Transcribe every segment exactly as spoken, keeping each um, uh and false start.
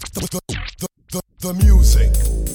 The, the, the, the music.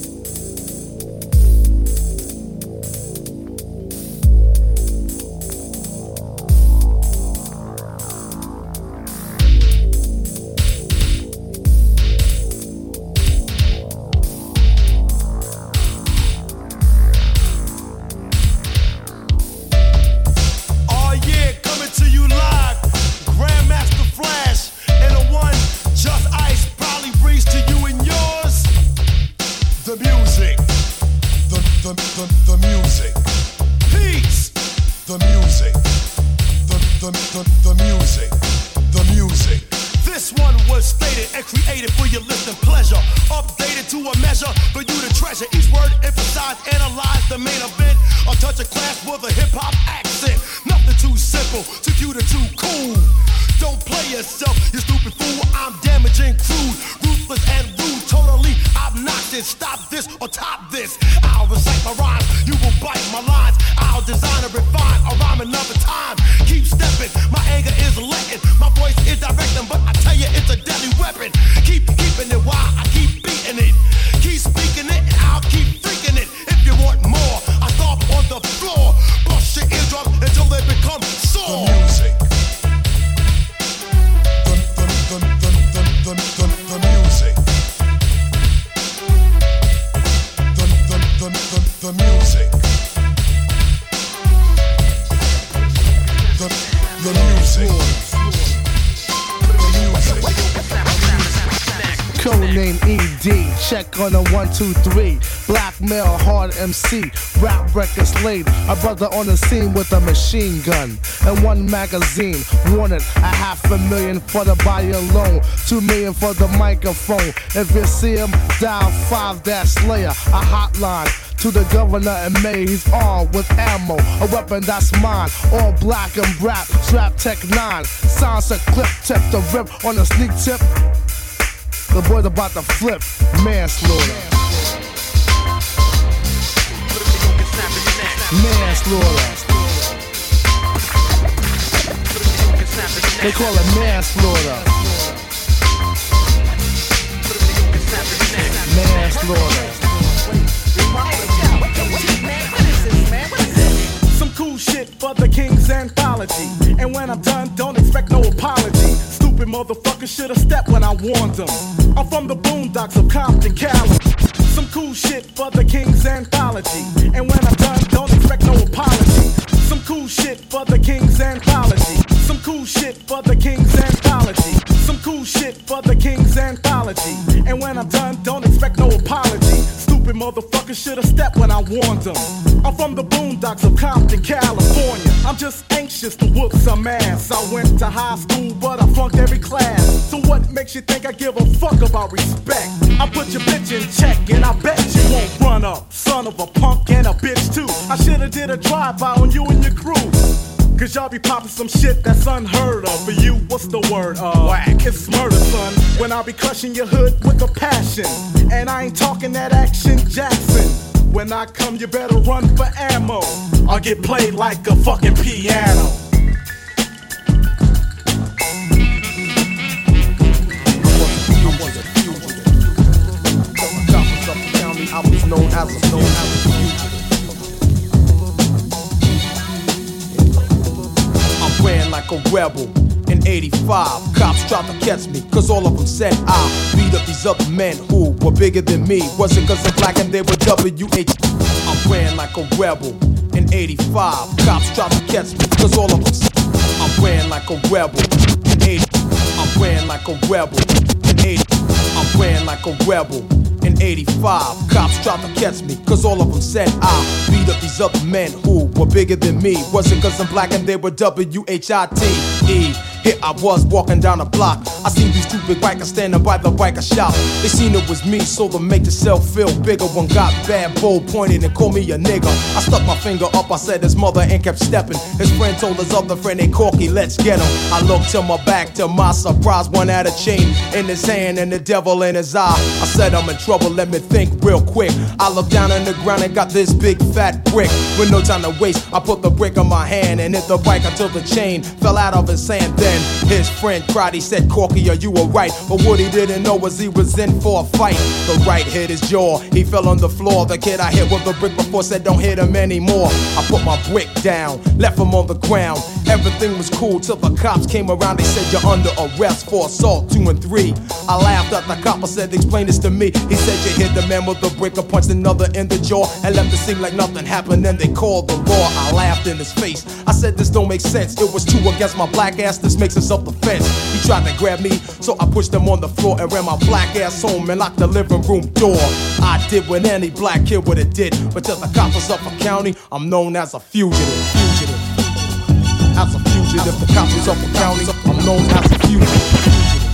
The, the, the music. Peace. The music. The, the, the, the music. The music. This one was stated and created for your listening pleasure. Updated to a measure for you to treasure. Each word emphasize, analyze the main event. A touch of class with a hip-hop accent. Nothing too simple, too cute or too cool. Don't play yourself, you stupid fool. I'm damaging, crude, ruthless and rude. Totally obnoxious. Stop this or top this. I'll recite my rhymes, you will bite my lines. I'll design and refine a rhyme another time. Keep stepping, my anger is letting. My voice is directing, but I tell you it's a deadly weapon. Keep keeping it while I keep beating it. Keep speaking it and I'll keep freaking it. If you want more, I stomp on the floor. Bust your eardrums until they become sore. The music. The, the, the, the, the, the, the, the music. The, the, the, the, the music. The, the music. Codename E D, check on a one, two, three. Blackmail, hard M C, rap records laid. A brother on the scene with a machine gun and one magazine. Wanted a half a million for the body alone, two million for the microphone. If you see him, dial five dash Slayer, a hotline to the governor and mayor. He's armed with ammo, a weapon that's mine. All black and rap, strap tech nine. Sounds a clip, tip the rip on a sneak tip. The boy's about to flip, manslaughter. Manslaughter. They call it manslaughter. Manslaughter. Some cool shit for the King's anthology. And when I'm done, don't expect no apology. Stupid motherfuckers should've stepped when I warned them. I'm from the boondocks of Compton, Cali. Some cool shit for the King's anthology. And when I'm done, don't expect no apology. Some cool shit for the King's anthology. Some cool shit for the King's anthology. Some cool shit for the King's anthology. And when I'm done, don't expect no apology. Stupid motherfuckers should've stepped when I warned them. I'm from the boondocks of Compton, California. I'm just anxious to whoop some ass. I went to high school, but I flunked every class. So what makes you think I give a fuck about respect? I put your bitch in check, and I bet you won't run up. Son of a punk and a bitch too. I should've did a drive-by on you and your crew. Cause y'all be popping some shit that's unheard of. For you, what's the word? Uh, Whack. It's murder, son. When I be crushing your hood with a passion. And I ain't talking that Action Jackson. When I come, you better run for ammo. I'll get played like a fucking piano. I was known as a known as a fugitive. I ran like a rebel in eighty-five. Cops tried to catch me, cause all of them said I beat up these other men who were bigger than me. Was it cause I'm black and they were W H? I ran like a rebel in eighty-five. Cops tried to catch me, cause all of them said I ran like a rebel in eighty. I ran like a rebel in eighty. I ran like a rebel in eighty-five. Cops tried to catch me, cause all of them said I beat up these other men who were bigger than me. Was it cause I'm black and they were W H I T E? Here I was walking down the block. I seen these two big bikers standing by the biker shop. They seen it was me, so to make themselves feel bigger, one got bad, bold, pointed, and called me a nigga. I stuck my finger up, I said his mother and kept stepping. His friend told his other friend, hey Corky, let's get him. I looked to my back, to my surprise, one had a chain in his hand and the devil in his eye. I said I'm in trouble, let me think real quick. I looked down on the ground and got this big fat brick. With no time to waste, I put the brick in my hand and hit the bike until the chain fell out of his hand. Then Then his friend cried, he said, Corky, are you alright? But what he didn't know was he was in for a fight. The right hit his jaw, he fell on the floor. The kid I hit with a brick before said don't hit him anymore. I put my brick down, left him on the ground. Everything was cool till the cops came around. They said you're under arrest for assault two and three. I laughed at the cop, I said explain this to me. He said you hit the man with the brick, or punched another in the jaw, and left it seem like nothing happened. Then they called the law. I laughed in his face, I said this don't make sense. It was two against my black ass, this makes it self-defense. He tried to grab me, so I pushed him on the floor and ran my black ass home and locked the living room door. I did what any black kid would have did, but till the cops was up for county, I'm known as a fugitive. Fugitive. As a fugitive, the cops was up for county, I'm known as a fugitive.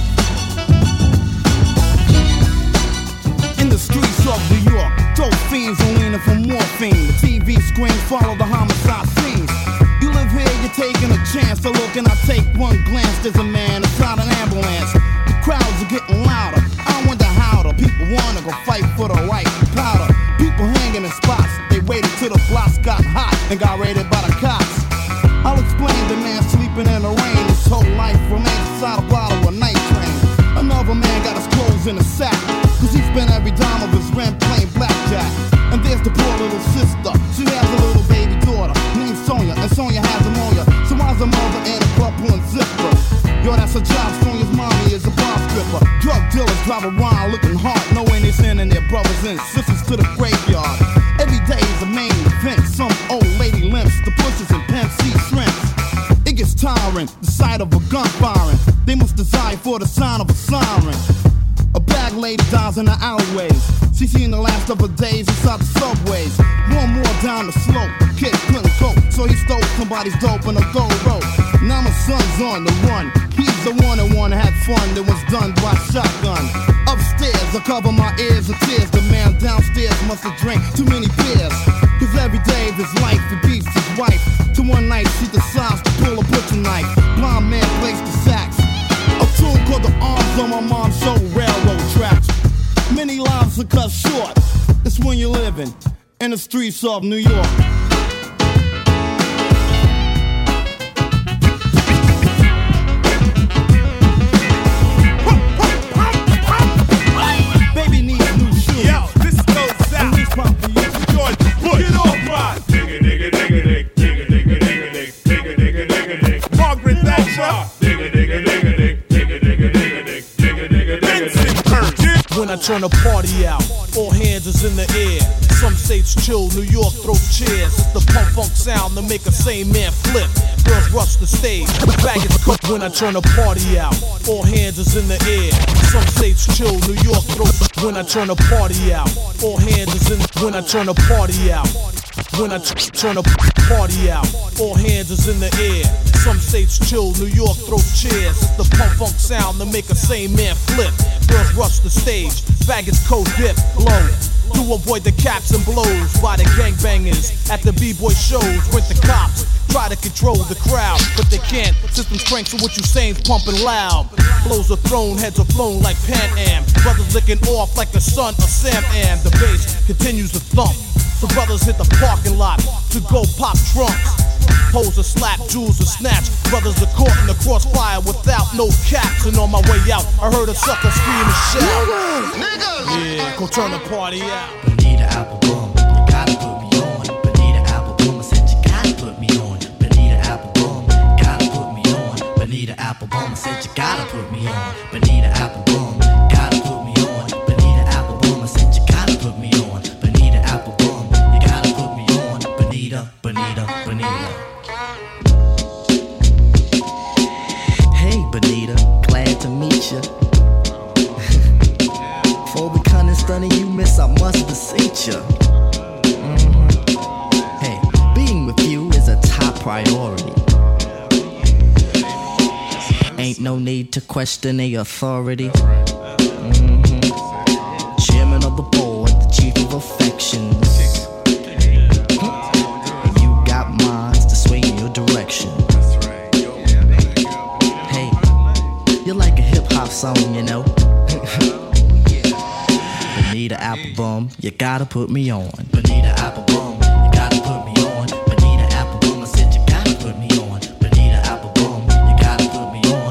In the streets of New York, dope fiends are leaning for morphine. The T V screens follow the homicide scenes. You live here, you're taking a chance to look, and I take one glance. There's a man inside an ambulance. The crowds are getting louder. I wonder how the people wanna go fight for the right powder. People hanging in spots. They waited till the blocks got hot and got raided by the cops. I'll explain the man sleeping in the rain. His whole life remains inside a bottle of night train. Another man got his clothes in a sack, cause he spent every dime of his rent playing blackjack. And there's the poor little sister. She has a little baby daughter named Sonia, and Sonia has pneumonia. So why's the mother in a club pulling zipper? Yo, that's a job. Sonia's mommy is a bar stripper. Drug dealers drive around looking hard, knowing they sending their brothers and sisters to the graveyard. Every day is a main event. Some old lady limps, the bushes and pimps see shrimps. It gets tiring, the sight of a gun firing. They must desire for the sign of a siren. A bag lady dies in the alleyways. She seen the last of her days inside the subways. One more down the slope, the kid couldn't cope, so he stole somebody's dope in a gold rope. Now my son's on the run. He's the one that wanna have fun that was done by shotgun. Upstairs, I cover my ears with tears. The man downstairs must have drank too many beers. Cause every day of his life he beats his wife. To one night she decides to pull a butcher knife. Blind man plays the sax. A tune called The Arms on my mom's show, railroad tracks. Many lives are cut short. It's when you're living in the streets of New York. Baby needs new shoes. Yo, this goes out. George Bush. Get off my digga digga digga digga digga digga digga digga digga digga digga. Margaret Thatcher. Digga digga digga digga digga digga digga digga digga digga. When I turn the party out, all hands is in the air. Some states chill, New York throws chairs. It's the pump funk sound to make a sane man flip. Girls rush the stage, bag is cooked. When I turn the party out, all hands is in the air. Some states chill, New York throws. When I turn the party out, all hands is in. When I turn the party out. When I t- turn the party out, all hands is in the air. Some states chill, New York throws chairs. It's the pump funk sound to make a sane man flip. Girls rush the stage, faggots cold dip, blow. To avoid the caps and blows by the gangbangers at the b-boy shows. With the cops try to control the crowd, but they can't. Systems crank, so what you saying's pumping loud. Blows are thrown, heads are flown like Pan Am. Brothers licking off like the son of Sam Am. The bass continues to thump. The brothers hit the parking lot to go pop trunks. Hoes are slap, jewels are snatch. Brothers are caught in the crossfire without no caps. And on my way out, I heard a sucker scream and shout. Niggas! Yeah, go turn the party out. Bonita Applebum, you gotta put me on. Bonita Applebum, I said you gotta put me on. Bonita Applebum, gotta put me on. Bonita Applebum, I said you gotta put me on. Bonita Applebum, gotta put me on. Bonita Applebum, I said you gotta put me on. Bonita Applebum, you gotta put me on. Bonita, Bonita, Bonita. Hey Bonita, glad to meet ya. Before we come and stunning you, miss, I must beseech ya. Mm-hmm. Hey, being with you is a top priority. Ain't no need to question the authority. Mm-hmm. Chairman of the board, the chief of affections. Mm-hmm. You got minds to sway in your direction. Hey, you're like a hip-hop song, you know. Bonita Applebum, you gotta put me on. Bonita Applebum, you gotta put me on. Bonita Applebum, I said you gotta put me on. Bonita Applebum, you gotta put me on.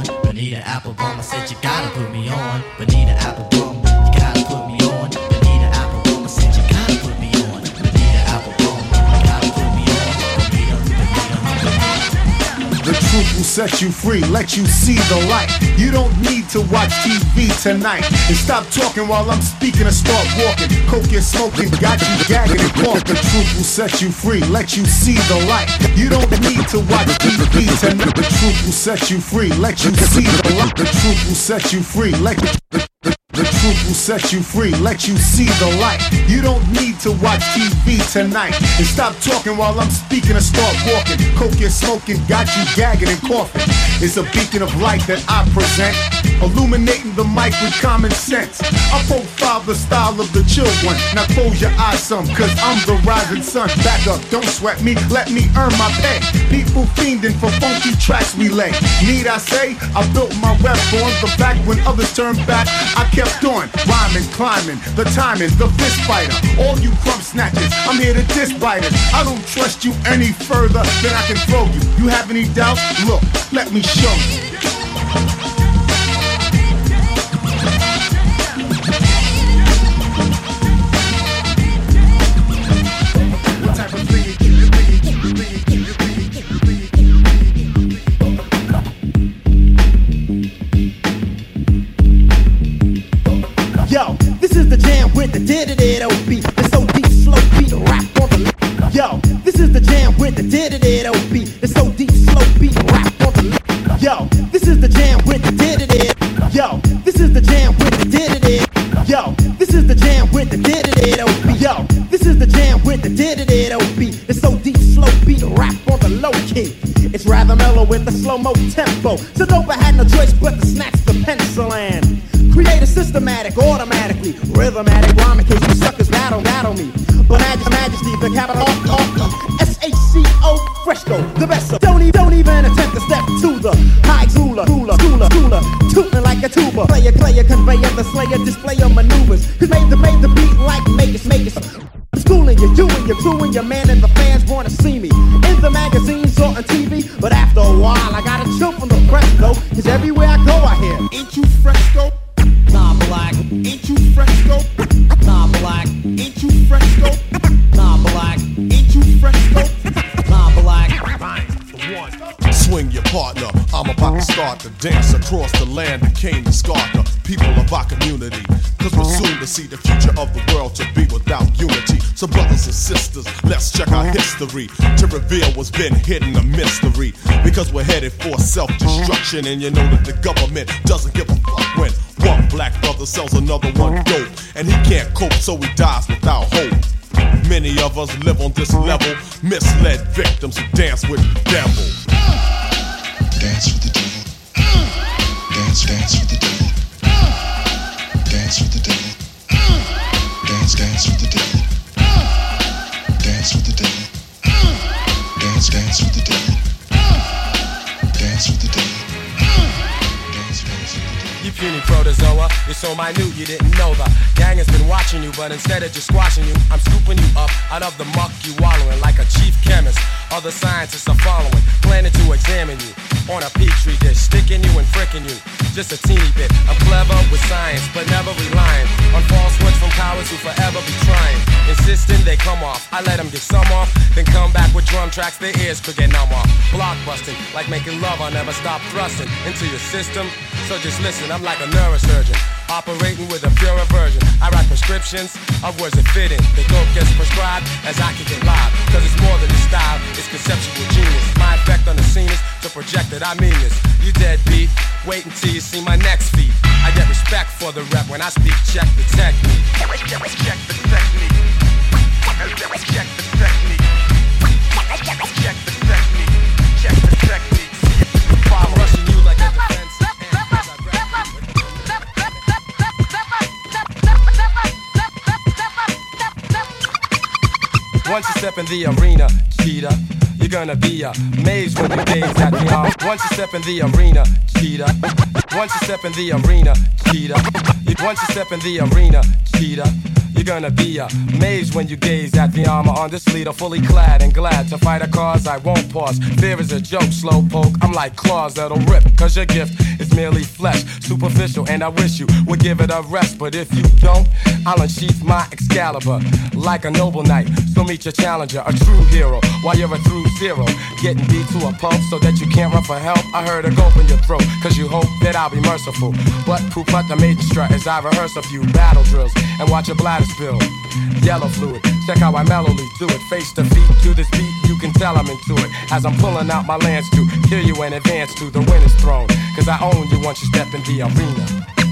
set you free, let you see the light. You don't need to watch T V tonight. And stop talking while I'm speaking and start walking. Coke you're smoking, got you gagging and coughing. The truth will set you free, let you see the light. You don't need to watch T V tonight. The truth will set you free, let you see the light. The truth will set you free, let you the, the, the truth will set you free, let you see the light. You don't need to watch T V tonight. And stop talking while I'm speaking and start walking. Coke you're smoking, got you gagging and coughing. It's a beacon of light that I present, illuminating the mic with common sense. I profile the style of the chill one. Now close your eyes some, cause I'm the rising sun. Back up, don't sweat me, let me earn my pay. People fiending for funky tracks we lay. Need I say, I built my rep on the back when others turned back. I kept on, rhyming, climbing, the timing, the fist fighter. All you crumb snatchers, I'm here to diss biters. I don't trust you any further than I can throw you. You have any doubts? Look, let me show you. Yo, this is the jam with the did-it-it-o beat. The so deep, slow beat, rap on the. Yo, this is the jam with the did-it-it-o beat. The so deep, slow beat, rap on the. Yo, this is the jam with the did-it-it. Yo, this is the jam with the did-it-it. Yo, this is the jam with the did-it-it-o beat. Yo, this is the jam with the did-it-it-o beat. The so deep, slow beat, rap on the low key. It's rather mellow with a slow-mo tempo. So dope I had no choice but to snatch the pencil and create a systematic, automatically, rhythmatic rhyme in case you suckers battle, battle me. But Maj- Majesty, the capital S H C O, Fresco, the best of. Don't, e- don't even attempt to step to the high cooler, cooler, cooler, cooler, tootin' like a tuba. Player, player, conveyor, the slayer, display your maneuvers. Cause made the, made the beat like make it, make it. I'm schooling you, you and your crew and your man and the fans wanna see me in the magazines or on T V. But after a while, I gotta chill from the press though. Cause everywhere I go, I hear, ain't you Fresco? Nah, black, ain't you Fresco? Nah, black, ain't you Fresco? Nah, black, ain't you Fresco? Nah, black. Swing your partner, I'm about to start the dance across the land that came to scar the people of our community. Cause we're soon to see the future of the world to be without unity. So brothers and sisters, let's check our history to reveal what's been hidden a mystery. Because we're headed for self-destruction, and you know that the government doesn't give a fuck when one black brother sells another one dope, and he can't cope, so he dies without hope. Many of us live on this level, misled victims who dance with the devil. Dance with the devil. Dance, dance with the devil. Dance with the devil. Dance, dance with the devil. Dance with the devil. Dance, dance with the devil. Dance with the devil. Dance, dance with the devil. You puny protozoa, you're so minute you didn't know the gang has been watching you, but instead of just squashing you, I'm scooping you up out of the muck you wallowing like a chief chemist. Other scientists are following, planning to examine you on a petri dish, sticking you and fricking you just a teeny bit. I'm clever with science, but never relying on falsehoods from cowards who forever be trying, insisting they come off. I let them get some off, then come back with drum tracks their ears could get numb off. Blockbusting, like making love, I'll never stop thrusting into your system. So just listen, I'm like a neurosurgeon, operating with a pure aversion. I write prescriptions of words that fit in. The dope gets prescribed as I kick it live. Cause it's more than a style, it's conceptual genius. My effect on the scene is to project that I mean this. You deadbeat, wait until you see my next feat. I get respect for the rep when I speak, check the technique. Check the technique. Check the technique. Check the technique. Check the technique. I'm rushing you like a defense. Once you step in the arena, cheetah, you're gonna be amazed when you gaze at the arm. Once you step in the arena, cheetah. Once you step in the arena, cheetah. Once you step in the arena, cheetah. You're gonna be amazed when you gaze at the armor on this leader, fully clad and glad to fight a cause I won't pause. Fear is a joke, slow poke. I'm like claws that'll rip, cause your gift is merely flesh, superficial, and I wish you would give it a rest. But if you don't, I'll unsheath my Excalibur like a noble knight. So meet your challenger, a true hero, while you're a through zero, getting beat to a pulp so that you can't run for help. I heard a gulp in your throat, cause you hope that I'll be merciful. But poop out the maiden strut as I rehearse a few battle drills and watch your bladder spill yellow fluid. Check how I mellowly do it, face to feet to this beat. You can tell I'm into it as I'm pulling out my lance to kill you and advance to the winner's throne. Cause I own you once you step in the arena.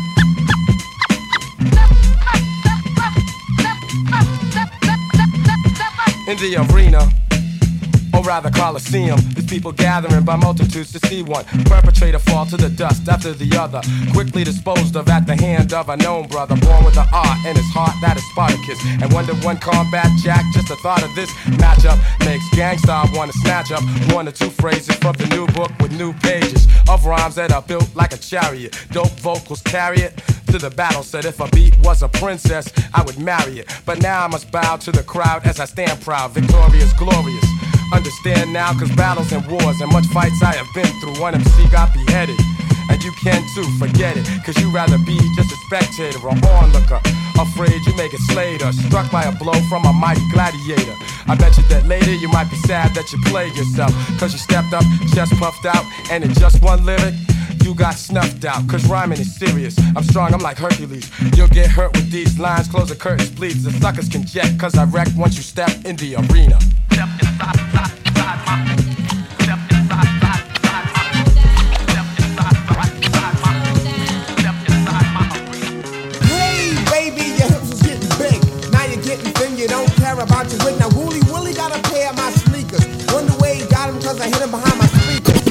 In the arena, or rather Coliseum, these people gathering by multitudes to see one perpetrator fall to the dust after the other, quickly disposed of at the hand of a known brother, born with an art in his heart that is Spartacus. And one to one combat jack, just the thought of this matchup makes gangsta wanna snatch up one or two phrases from the new book with new pages of rhymes that are built like a chariot. Dope vocals carry it to the battle. Said if a beat was a princess, I would marry it. But now I must bow to the crowd as I stand proud, victorious, glorious. Understand now, cause battles and wars and much fights I have been through. One M C got beheaded, and you can too, forget it. Cause you rather be just a spectator or onlooker, afraid you may get slayed or struck by a blow from a mighty gladiator. I bet you that later you might be sad that you played yourself, cause you stepped up, chest puffed out, and in just one lyric you got snuffed out. Cause rhyming is serious, I'm strong, I'm like Hercules. You'll get hurt with these lines, close the curtains please. The suckers can jet, cause I wreck once you step in the arena. Step inside, inside, inside my Step inside, inside, inside my Step inside, inside, inside my Step inside my Hey baby, your hips was getting big. Now you're getting thin, you don't care about your wig. Now Wooly Willie got a pair of my sneakers. Wonder where he got him, cause I hit him behind my speakers.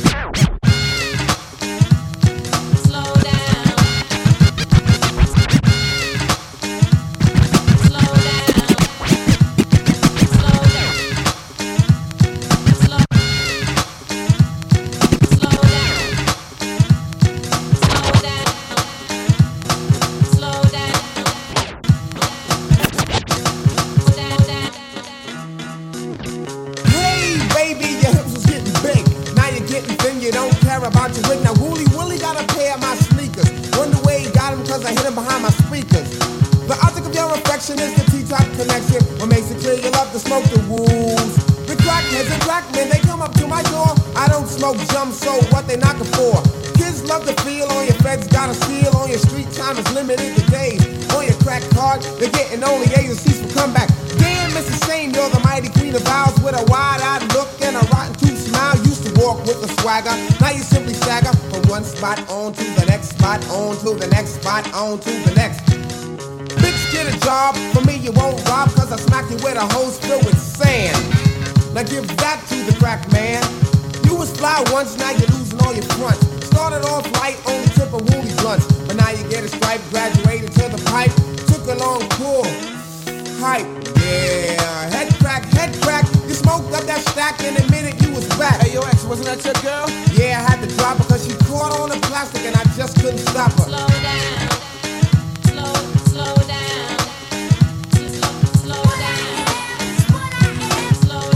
About your wig. Now Wooly Willie got a pair of my sneakers. Wonder where he got him, cause I hit him behind my speakers. The object of your affection is the T-top connection. What makes it clear you love to smoke the wolves. The crackheads and crack men, they come up to my door. I don't smoke jump, so what they knocking for? Kids love to feel on your feds, got a seal on your street time is limited to days. On your crack card, they're getting only A's and C's for comeback. Damn, Missus Shane, you're the mighty queen of vows with a wide-eyed look and a rotten tooth smile. Used to walk with a swagger, now you simply stagger from one spot on to the next spot, on to the next spot, on to the next. Bitch, get a job, for me you won't rob, cause I smack you with a hose filled with sand. Now give that to the crack man. You was fly once, now you're losing all your fronts. Started off light, only tip of Wooly blunts, but now you get a stripe, graduated to the pipe. Took a long pull, hype, yeah. Head crack, head crack, you smoked up that stack in a minute you was back. Hey yo ex, wasn't that your girl? Yeah, I had to drop her cause she caught on the plastic and I just couldn't stop her. Slow down, slow, slow down, slow, slow down, slow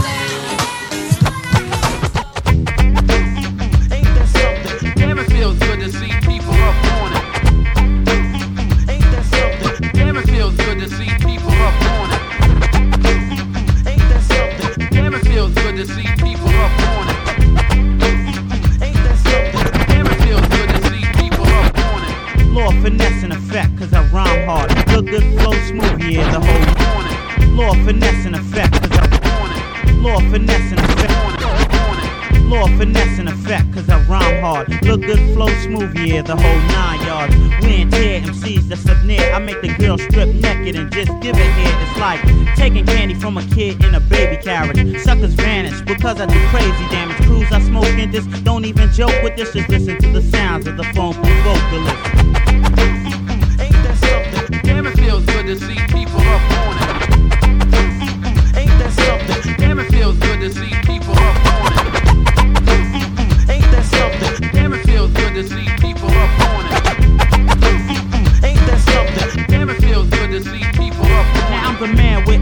down. Ain't that something? Damn, it feels good to see people up on it. Ain't that something? Damn, it feels good to see people up on it. Ain't that something? Damn, it feels good to see people up on it. Ain't that something? Damn, it feels good to see people up on it. Law, finesse, and effect, cause I rhyme hard. Good, good flow, smooth, yeah, the whole on it. Law, finesse, and effect, cause I on it. Law, finesse, and effect. Law, finesse, and effect, cause I rhyme hard. Look good, flow smooth, yeah, the whole nine yards. We and tear M Cs that's up near. I make the girl strip naked and just give it here. It's like taking candy from a kid in a baby carriage. Suckers vanish because I do crazy damage. Crews I smoke in this, don't even joke with this. Just listen to the sounds of the phone vocalist. Ain't that something? Damn, it feels good to see people up on it. Ain't that something? Damn, it feels good to see people up on it. Ain't that something? Damn, it feels good to see people up on it. Ain't that something? Damn, it feels good to see people up on it. Now I'm the man with into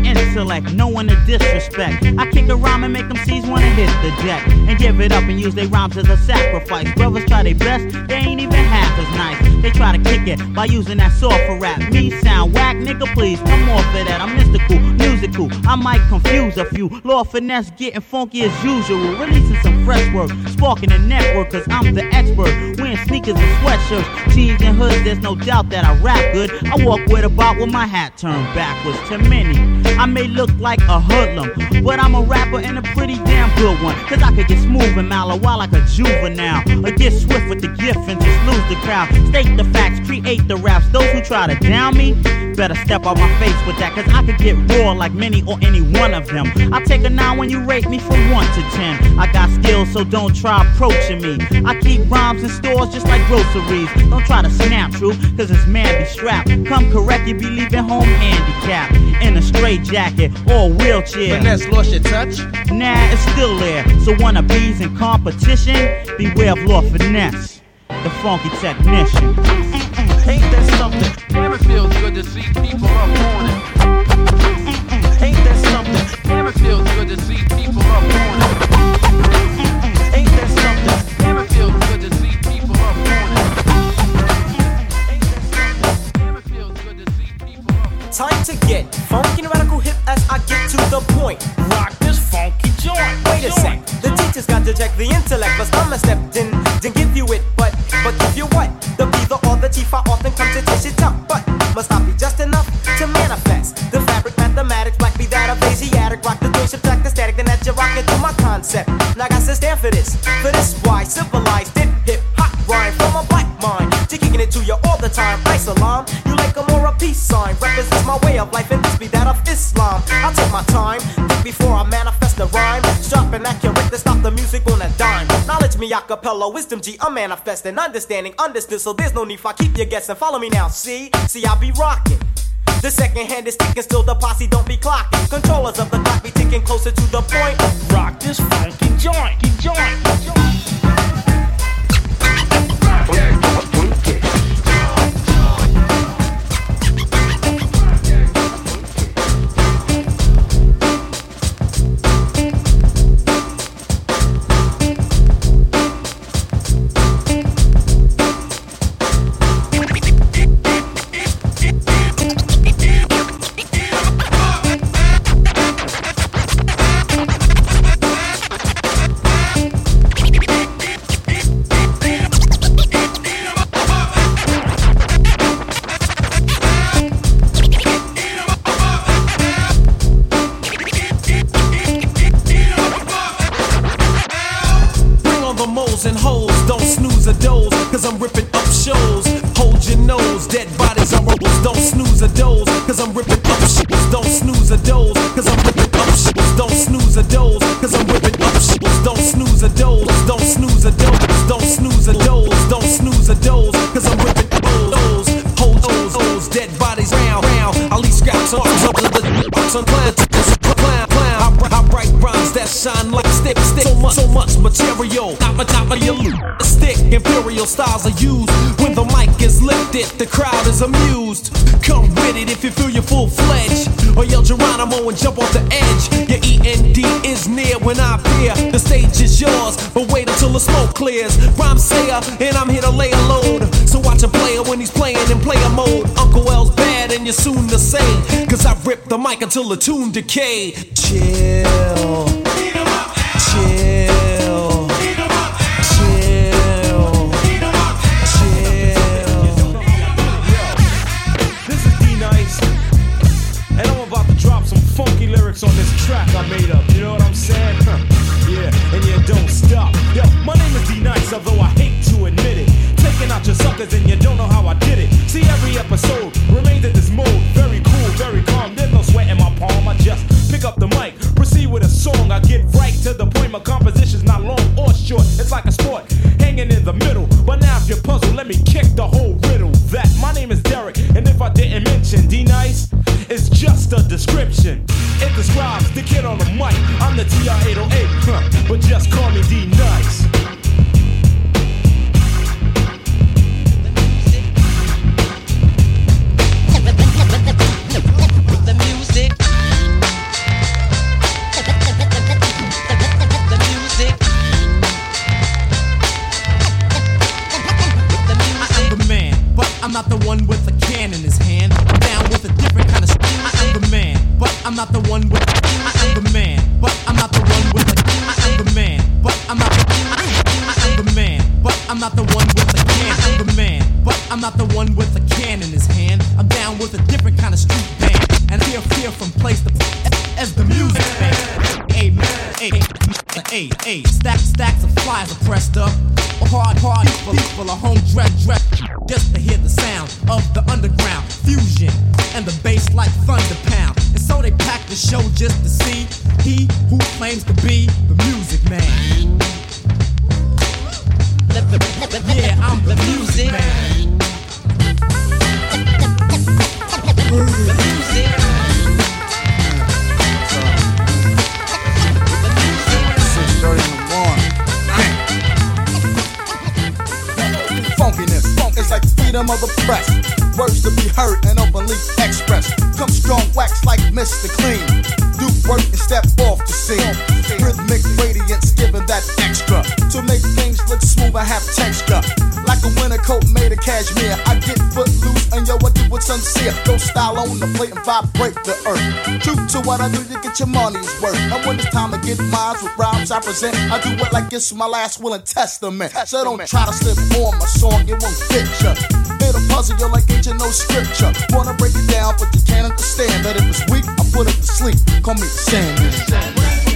intellect, no one to disrespect. I kick a rhyme and make them C's wanna hit the deck and give it up and use their rhymes as a sacrifice. Brothers try their best, they ain't even half as nice. They try to kick it by using that sword for rap. Me sound whack, nigga, please come off of that. I'm mystical, musical, I might confuse a few. Lord Finesse getting funky as usual, releasing some fresh work, sparking the network, cause I'm the expert. Wearing sneakers and sweatshirts, jeans and hoods, there's no doubt that I rap good. I walk with a bop with my hat turned backwards. To many, I may look like a hoodlum, but I'm a rapper and a pretty damn good one. Cause I could get smooth and mellow while like a juvenile, or get swift with the gift and just lose the crowd. State the facts, create the raps. Those who try to down me, better step out my face with that, cause I could get raw like many or any one of them. I take a nine when you rate me from one to ten. I got skills, so don't try approaching me. I keep rhymes in stores just like groceries. Don't try to snap, true, cause it's man be strapped. Come correct, you be leaving home handicapped, in a straight jacket or wheelchair. Finesse lost your touch? Nah, it's still there. So wanna bees in competition, beware of Lord Finesse, the funky technician. Ain't that something? Damn, it feels good to see people up on it. Ain't that something? Damn, it feels good to see people up on it. Ain't that something? Damn, it feels good to see people up on it. Ain't that something? Damn, it feels good to see people up on it. Time to get funky and radical hip as I get to the point. Rock this funky joint. Wait a sec, the teachers got to check the intellect, but I'm a stepped in, didn't give you it, but, but give you what? The B, the or, the T, I often come to taste it up, but must not be just enough to manifest the fabric, mathematics, black be that of Asiatic, rock the doing, subtract the static, then that you rock into my concept. Now I got to stand for this, for this why civilized it, hip hop rhyme from a black mind, to kicking it to you all the time. Islam, you like a more a peace sign, represents my way of life, and this be that of Islam. I take my time, think before I manifest the rhyme, sharp and accurate to stop the music on a dime. Knowledge me acapella, wisdom G, I'm manifesting, understanding, understood, so there's no need for I keep you guessing. Follow me now, see, see I be rocking. The second hand is ticking, still the posse don't be clocking. Controllers of the clock be ticking closer to the point. Rock this funky joint, joint, joint. And hoes, don't snooze a doze, cause I'm ripping up shows. Hold your nose, dead bodies on rolls, don't snooze a doze, cause I'm ripping up shows. Don't snooze a doze, cause I'm ripping up shows. Don't snooze a doze, cause I'm ripping up shows. Don't snooze a doze, don't snooze a doze, don't snooze a doze, don't snooze a doze, cause I'm ripping up shows. Hold those, those dead bodies round, round. I'll leave scraps on the box on clown, clown, clown. I write rhymes that shine like stick, stick. So much, so much material. Not my top of your loot. Stick, imperial styles are used. When the mic is lifted, the crowd is amused. Come with it if you feel you're full fledged. Or yell Geronimo and jump off the edge. Your E N D is near when I appear. The stage is yours, but wait until the smoke clears. Rhyme sayer, and I'm here to lay a load. So watch a player when he's playing in player mode. Uncle L's bad and you're soon to say, cause I rip the mic until the tune decay. Chill. Chill. Funky lyrics on this track I made up, you know what I'm saying? Huh. Yeah, and you don't stop. Yo, my name is D-Nice, although I hate to admit it. Taking out your suckers and you don't know how I did it. See, every episode remains in this mode. Very cool, very calm, there's no sweat in my palm. I just pick up the mic, proceed with a song. I get right to the point, my composition's not long or short. It's like a sport, hanging in the middle. But now if you're puzzled, let me kick the whole riddle. That, my name is Derek, and if I didn't mention D-Nice, it's just a description. It describes the kid on the mic. I'm the T R eight oh eight, huh, but just call me D-Nice. The music I'm not the one with the, I am the man, but I'm not the one with the, I am the man, but I'm not the, I am the man, but I'm not the one with the can, I'm the man, but I'm not the one with the can in his hand. I'm down with a different kind of street band, and fear, fear from place to place as the music band. A, a, a, a, stack, stacks of flies are pressed up. A hard party full, full of home dress, dress, just to hear the sound of the underground fusion and the bass like thunder pound. And so they pack the show just to see he who claims to be the music man. Yeah, I'm the music man. The music. six thirty in the morning. Funkiness, funk is like freedom of the press. Words to be heard and openly expressed. Come strong, wax like Mister Clean. Do work and step off the scene. Rhythmic radiance giving that extra to make things look smooth and have texture. Like a winter coat made of cashmere. I get foot loose and yo, I do what's sincere. Throw style on the plate and vibrate the earth. True to what I do, you get your money's worth. And when it's time to get mine with rhymes I present, I do it like it's my last will and testament. So don't try to slip on my song, it won't fit ya. It'll puzzle you like ain't you no scripture. Wanna break it down, but you can't understand that if it's weak, I put it to sleep. Call me the Sandman.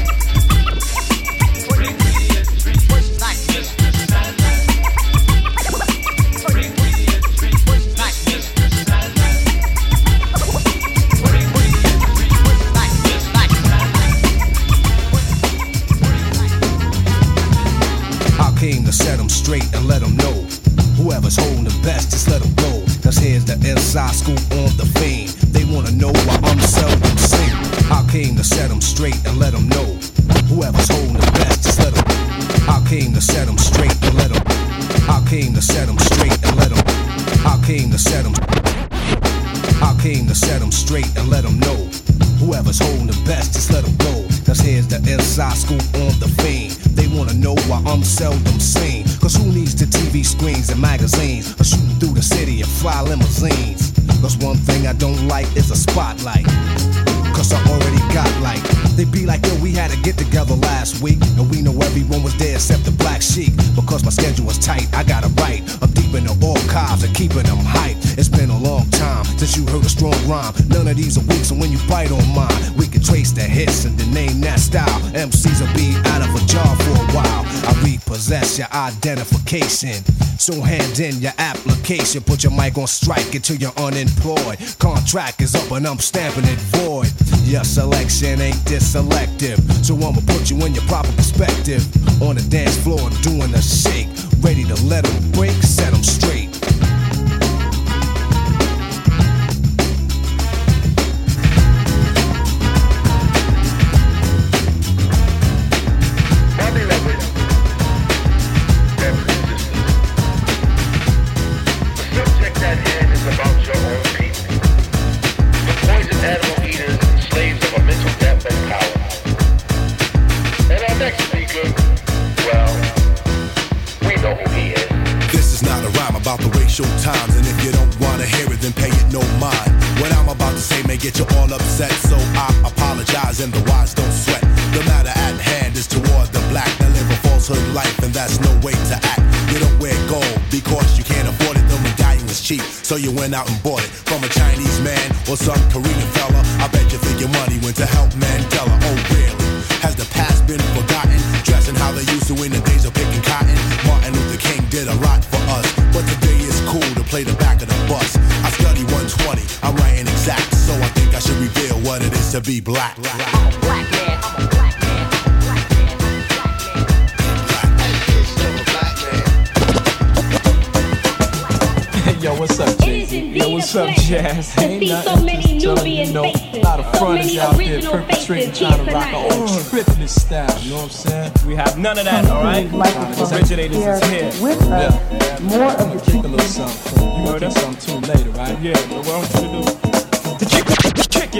Came to set them straight and let them know. Whoever's holding the best, just let them go. Cause here's the inside scoop on the fame. They wanna know why I'm seldom sing. I came to set them straight and let them know. Whoever's holding the best, just let them. I came to set them straight and let them. I came to set them straight and let them. I came to set them. I came to set them straight and let them know. Whoever's holding the best, just let them go. Cause here's the inside scoop on the fame. They wanna know why I'm seldom seen. Cause who needs the T V screens and magazines? Or shooting through the city in fly limousines? Cause one thing I don't like is a spotlight. Cause I already got like. They be like, yo, we had to get together last week. And we know everyone was there except the Black Sheep. Because my schedule was tight, I gotta write. I'm deep in the archives and keeping them hype. It's been a long time since you heard a strong rhyme. None of these are weak, so when you bite on mine, we can trace the hits and then name that style. M Cs will be out of a job for a while. I repossess your identification. So hand in your application. Put your mic on strike until you're unemployed. Contract is up and I'm stamping it void. Your selection ain't this selective, so I'ma put you in your proper perspective. On the dance floor doing a shake, ready to let them break, set them straight. Times, and if you don't wanna hear it, then pay it no mind. What I'm about to say may get you all upset, so I apologize and the wise don't sweat. The matter at hand is toward the black that live a falsehood life, and that's no way to act. You don't wear gold because you can't afford it. The medallion was cheap, so you went out and bought it from a Chinese man or some Korean fella. I bet you think your money went to help Mandela. Oh really? Has the past been forgotten? Dressing how they used to in the days of picking cotton. Martin Luther King did a lot for us, but today it's cool to play the back of the bus. I study one twenty, I'm writing exact, so I think I should reveal what it is to be black. I'm a black man, I'm a black man. Yo, what's up, Jay? Yo, what's up, Jazz? Ain't nothing, just telling you know, a lot of frontiers out there perpetrating, trying to rock our own tripping style, you know what I'm saying? We have none of that, alright? The originators is here. With us, yeah. More of the kick a little something. You gonna kick something too later, right? Yeah, but what I want you to do, to kick, kick it. My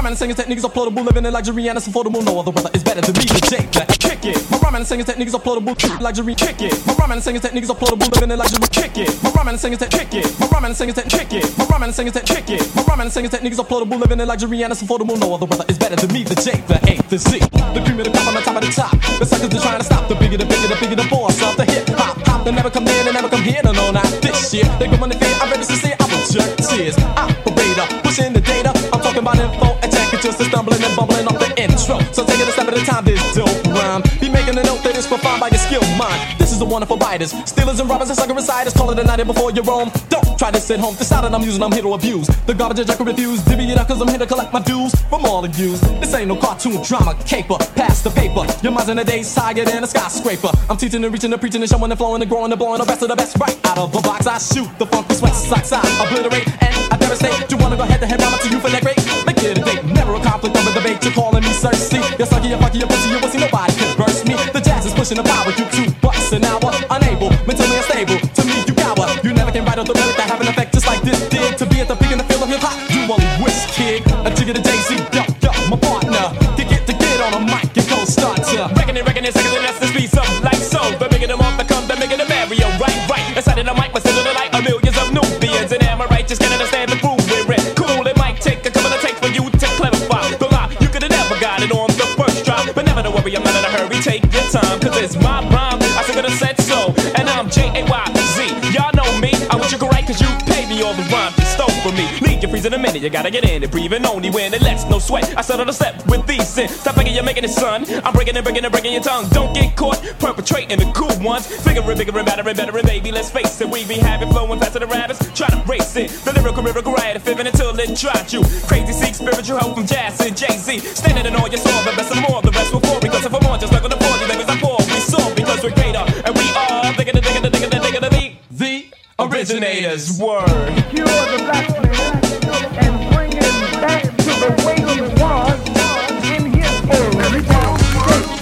rhyming and singing techniques are floatable, living in luxury and it's affordable. No other brother is better than me. The J, the kick it. My rhyming and singing techniques are floatable, luxury, kick it. My rhyming and singing techniques are floatable, living in luxury, kick it. My rhyming and singing tech, kick it. My rhyming and singing tech, kick it. My rhyming and singing tech, kick it. My rhyming and singing techniques are floatable, living in luxury and it's affordable. No other brother is better than me. The J, the A, the Z, the cream of the crop on the top of the top. The suckers are trying to stop. The bigger, the bigger, the bigger, the boss of the hip hop. Hop, they never come near, they never come here. No, no, not this year. They come on the fear. I'm ready to see. I will jerk tears. Operator, pushing the data. I'm talking about info attack. Just a stumbling and bumbling off the intro. So take it a step at a time. This dope rhyme. Be making a note that is profound by your skill mind. This is a wonderful writers. Stealers and robbers and sucker insiders. Call it a night before you roam. Don't try to sit home. Decide that I'm using. I'm here to abuse. The garbage I can refuse. Divvy it up cause I'm here to collect my dues from all of yous. This ain't no cartoon drama caper. Pass the paper. Your mind's in the days higher than a skyscraper. I'm teaching and reaching and preaching and showing and flowing and growing and blowing the best of the best right out of the box. I shoot the funky sweat socks. I obliterate and I devastate. You wanna go head to head rhyme to you for that great? Make it a date. Never a conflict over debate. You're calling me Cersei. You're sucky, you're fucky, you're pussy, you're pussy. Nobody can burst me. The jazz is pushing the power. You two bucks an hour. Unable, mentally unstable. To me, you cower. You never can write out the lyric that have an effect just like this did. To be at the peak in the field of hip hop. You only wish, kid. A jigger to Jay-Z. Yo, yo, my partner. Get, get, to get on a mic and go start to. Reckoning, reckoning, seconds and that's the speed. Something like so. But making them off the come, they're making a Mario. Right, right. Inside of the mic, but still in the light. A millions of Nubians. And am I right? Just can't understand the groove we're in. Cool, it might take a couple of takes for you to clarify. The lie, you could have never got it on the first try. But never to worry, I'm not in a hurry. Take your time, cause it's my rhyme. I said that I said so. And I'm J A Y Z. Y'all know me. I wish you could write cause you paid me all the rhymes you stole from me. Leave your freeze in a minute. You gotta get in it. Breathing only when it lets no sweat. I settle the step with these sin. Stop thinking you're making it, son. I'm breaking and breaking and breaking your tongue. Don't get caught perpetrating the cool ones. Figuring bigger and better and better and baby, let's face it. We be having flowing faster than rabbits. Try to race it. The lyrical miracle riot, fiving until it tried you. Crazy seek spiritual help from Jazz and Jay-Z. Standing in all your soul, the best and more. The rest will fall because if I'm more, just like on the floor, you think I pour. We saw because we're greater and we are thinking the thinking the thinking the thinking the the the originators. Word. Cure the black man and bring him back to the way he was in his original state.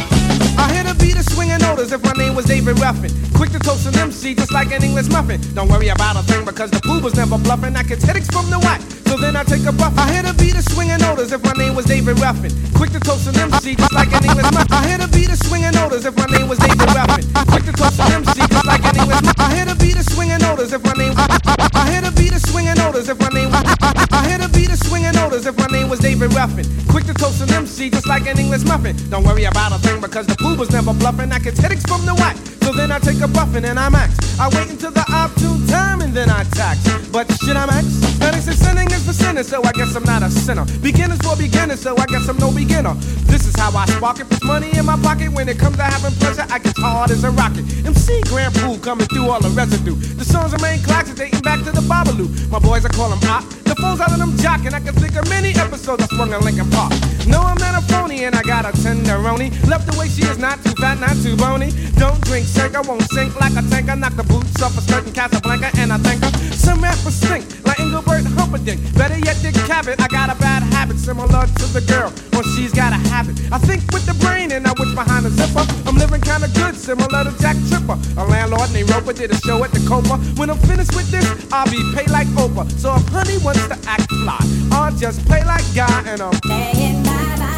I hear the beat of swinging notice if my name was David Ruffin. Quick to toast an M C just like an English muffin. Don't worry about a thing because the poo was never bluffing. I get headaches from the whack, so then I take a buff. I hear the beat of swinging notice if my name was David Ruffin. Quick to toast an M C just like an English muffin. I hear the beat of swinging notice if my name was David Ruffin. Quick to toast an M C just like an English muffin. I hear the beat of swinging notice if my name was I hear the beat of swinging notice if my name was I hear the beat of swinging notice if my name was David Ruffin. Quick to toast an M C just like an English muffin. Don't worry about a thing because the poo was never bluffing. I get headaches from the whack, so then I take a buffin' and I max. I wait until the opportune time and then I tax. But should I max? Now they say sinning is for sinners, so I guess I'm not a sinner. Beginners for beginners, so I guess I'm no beginner. This is how I spark it. Puts money in my pocket. When it comes to having pleasure, I get hard as a rocket. M C Grand Pool coming through all the residue. The songs are main classics dating back to the Babalu. My boys, I call them op. The phones out of them jockin'. I can think of many episodes I sprung in Lincoln Park. No, I'm not a phony and I got a tenderoni. Left the way she is, not too fat, not too bony. Don't drink, sink, I won't sink like a tanker. Knock the boots off a skirt in Casablanca and I thank her. Some rappers stink like Engelbert Humperdinck. Better yet, Dick Cavett. I got a bad habit similar to the girl when she's got a habit. I think with the brain and I wish behind the zipper. I'm living kinda good, similar to Jack Tripper. A landlord named Roper did a show at the Copa. When I'm finished with this, I'll be paid like Oprah. So if honey wants to act fly, I'll just play like Guy and I'm playing my life.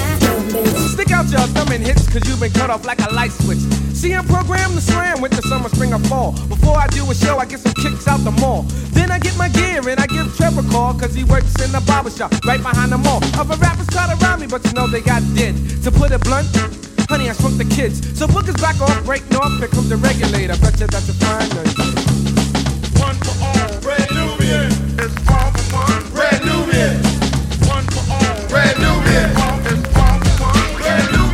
Stick out your thumb and hits, cause you've been cut off like a light switch. See, I'm programmed to slam with the summer, spring, or fall. Before I do a show, I get some kicks out the mall. Then I get my gear and I give Trevor a call, cause he works in the barbershop right behind the mall. Other rappers try to rhyme me, but you know they got dead. To put it blunt, honey, I shrunk the kids. So bookers back off, break north, here comes the regulator. Betcha that's a fine night. One for all, Red Nubian. It's all for one, Red Nubian. One for all, Red Nubian. It's all for one, Red Nubian.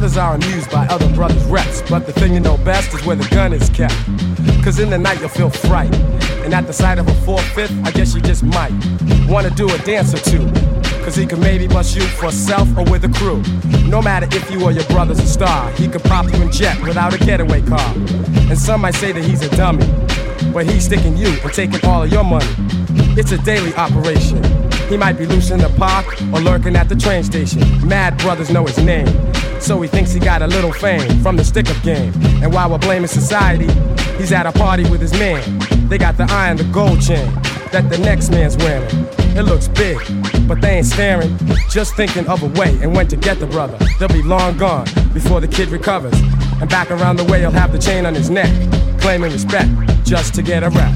Brothers are amused by other brothers' reps, but the thing you know best is where the gun is kept. Cause in the night you'll feel fright, and at the sight of a four-fifth, I guess you just might wanna do a dance or two. Cause he could maybe bust you for self or with a crew. No matter if you or your brother's a star, he could pop you in jet without a getaway car. And some might say that he's a dummy, but he's sticking you and taking all of your money. It's a daily operation. He might be loose in the park or lurking at the train station. Mad brothers know his name, so he thinks he got a little fame from the stick-up game. And while we're blaming society, he's at a party with his man. They got the eye and the gold chain that the next man's wearing. It looks big, but they ain't staring, just thinking of a way and when to get the brother. They'll be long gone before the kid recovers, and back around the way he'll have the chain on his neck, claiming respect just to get a rap.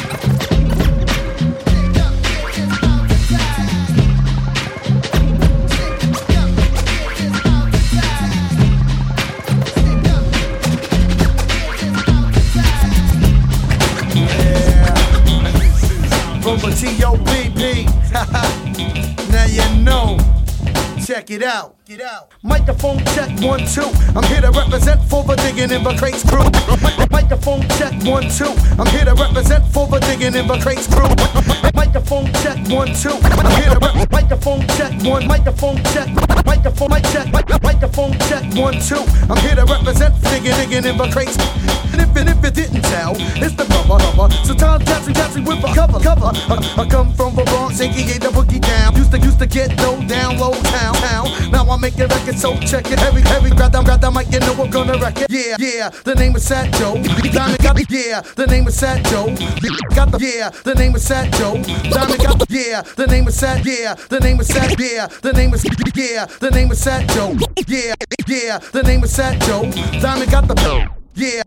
T O P P. Now you know. Check it out. Get out. Microphone check one two. I'm here to represent for the digging in the crates crew. Microphone check one two. I'm here to represent for the digging in the crates crew. Microphone check one two. I'm here to rep. Microphone check one. Microphone check. Microphone mic check. Microphone check one two. I'm here to represent digging digging in the crates. And if, and if it didn't tell, it's the cover, cover. So Tom Jackson, Jackson with a cover, cover. I, I come from the Bronx, and gave the boogie down. Used to, used to get low down, low town, town. Now I'm making records, so check it. Heavy, heavy, grab down, grab down, mic, you know we're gonna wreck it. Yeah, yeah, the name is Sat Joe. Diamond got the, yeah, the name is Sat Joe. Got the, yeah, the name is Sat Joe. Diamond got the, yeah, the name is Sat, yeah, the name is Sat, yeah, the name is, yeah, the name is Sat Joe. Yeah, yeah, the name is Sat Joe. Diamond got the, yeah,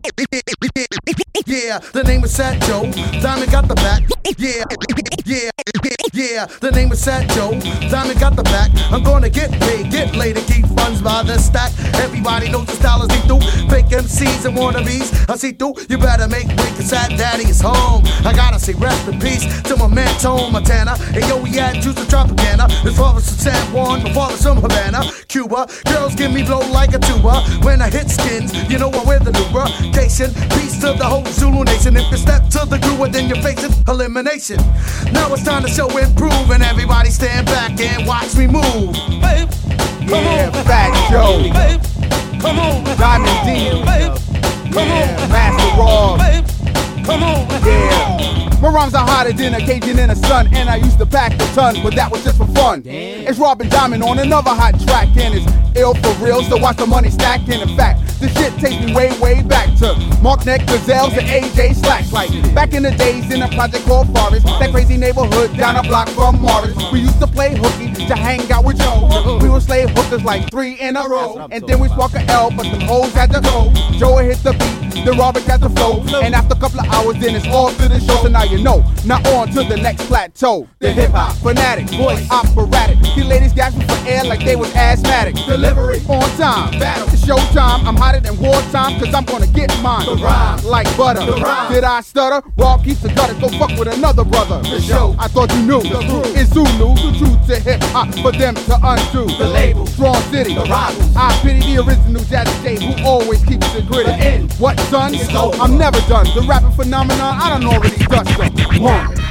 yeah, the name is Sat Joe. Diamond got the back. Yeah, yeah, yeah, the name is Sat Joe. Diamond got the back. I'm gonna get paid, get laid, and keep funds by the stack. Everybody knows the style is through. Fake M Cs and wannabes, I see through. You better make way, cause Sat Daddy is home. I gotta say rest in peace to my man Tone Montana. And yo, we had juice of Tropicana. His father's from San Juan, my father's from Havana, Cuba. Girls give me blow like a tuba. When I hit skins, you know I wear the lubrication. Peace to the whole Zulu nation. If you step to the groove, then you're facing elimination. Now it's time to show and prove, and everybody stand back and watch me move. Babe, come yeah, on, Fat Joe. Babe, come on, Diamond D. Babe, come yeah, on, Master Raw. Babe, come on, yeah. My rhymes are hotter than a Cajun in the sun, and I used to pack a ton, but that was just for fun. Damn. It's Robin Diamond on another hot track, and it's ill for real, so watch the money stack. And in fact, this shit takes me way, way back to Mark Neck, Gazelles, and A J Slacks. Like back in the days in a project called Forest, that crazy neighborhood down a block from Morris. We used to play hooky to hang out with Joe. We would slave hookers like three in a row, and then we spark a L, but them hoes had to go. Joe would hit the beat, then Robin got the flow, and after a couple of hours, then it's all to the show. So now you know, now on to the next plateau. The hip hop fanatic, voice operatic. You ladies gasping for air like they was asthmatic. Delivery on time, battle, it's showtime. I'm hotter than wartime, cause I'm gonna get mine. The rhyme, like butter. The rhyme. Did I stutter? Raw keeps the gutter, go fuck with another brother. The show, I thought you knew. The crew is Zulu, the truth to hip hop, for them to undo. The label, Strong City, the rivals. I pity the original Jazzy J who always keeps it gritty. The end, what son? I'm never done. The rapping phenomenon, I done already dust them. One, one.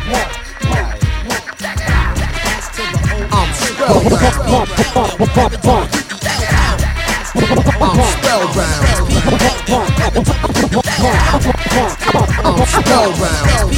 I'm spellbound. I'm spellbound. I'm spellbound.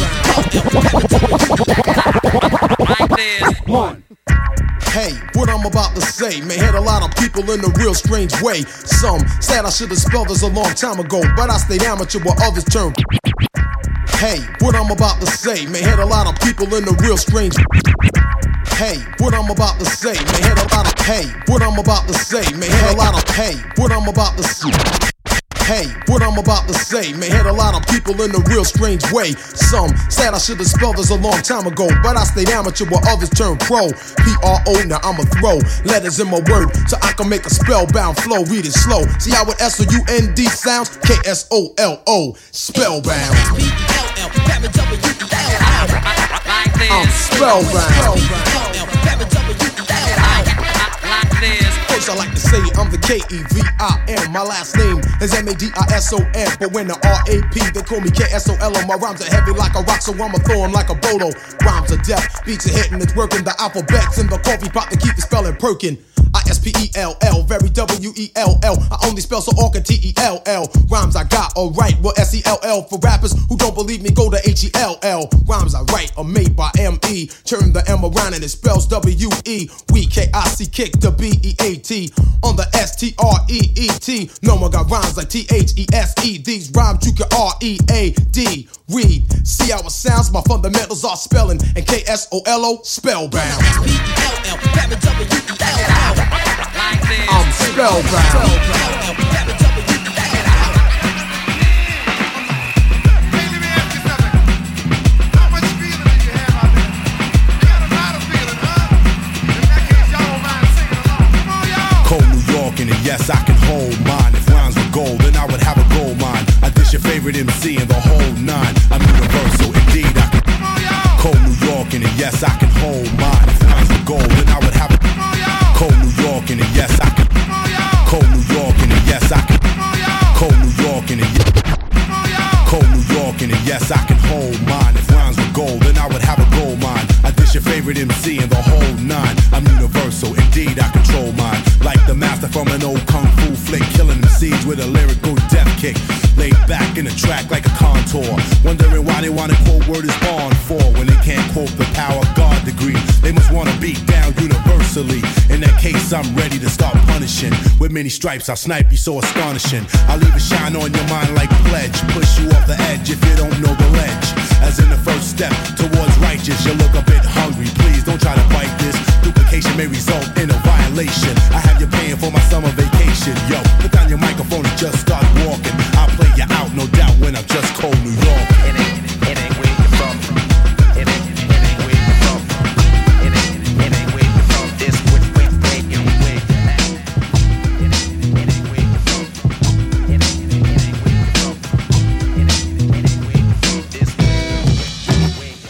One. Hey, what I'm about to say may hit a lot of people in a real strange way. Some said I should have spelled this a long time ago, but I stayed amateur while others turned. Hey, what I'm about to say may hit a lot of people in a real strange. Hey, what I'm about to say may hit a lot of. Hey, what I'm about to say may hit a lot of. Hey, what I'm about to say. Hey, what I'm about to say may hit a lot of people in a real strange way. Some said I should have spelled this a long time ago, but I stayed amateur while others turned pro. P R O, now I'ma throw letters in my word so I can make a spellbound flow. Read it slow. See how it S O U N D sounds? K S O L O, spellbound. I'm spellbound. First I like to say I'm the K E V I M. My last name is M A D I S O N. But when the R A P, they call me K S O L O. My rhymes are heavy like a rock, so I'ma throw 'em like a bolo. Rhymes are death, beats are hitting, it's working. The alphabets in the coffee pot to keep the spelling perking. I S P E L L, very W E L L. I only spell so all can T E L L. Rhymes I got, alright, well S E L L. For rappers who don't believe me, go to H E L L. Rhymes I write are made by M E. Turn the M around and it spells W E. We K I C, kick the B E A T. On the S T R E E T. No one got rhymes like T H E S E. These rhymes you can R E A D. Read, see how it sounds, my fundamentals are spelling. And K S O L O, spellbound. P E L L, W E L L. I'm spellbound. And yes, I can hold mine. If rhymes were gold, then I would have a gold mine. I dish your favorite M C in the whole nine. I'm universal, indeed. I can cold New York, and yes, I can hold mine. If rhymes were gold, then I would have a cold New York, and yes, I can cold New York, and yes, I can cold New York, and yes, cold New York, and yes, I can hold mine. If rhymes were gold, then I would have a gold mine. I dish your favorite M C in the whole nine. I'm universal, indeed. I control mine. Like the master from an old kung fu flick, killing the seeds with a lyrical death kick. Laid back in the track like a contour, wondering why they wanna quote word is born for when they can't quote the power of God degree. They must wanna beat down universally. In that case, I'm ready to start punishing. With many stripes, I'll snipe you so astonishing. I'll leave a shine on your mind like pledge. Push you off the edge if you don't know the ledge. As in the first step towards righteous, you look a bit hungry. Please don't try to bite this. Duplication may result in a violation. I have you paying for my summer vacation. Yo, put down your microphone and just start walking. I'll play you out, no doubt, when I'm just cold New York. It ain't, it ain't where you're from. It ain't, it ain't where you're from. It ain't, it ain't where you're from. This which way, way, you way. It ain't, it ain't where you're from. It ain't, it ain't where you're from. It ain't, it ain't where you're from. This way, way, way.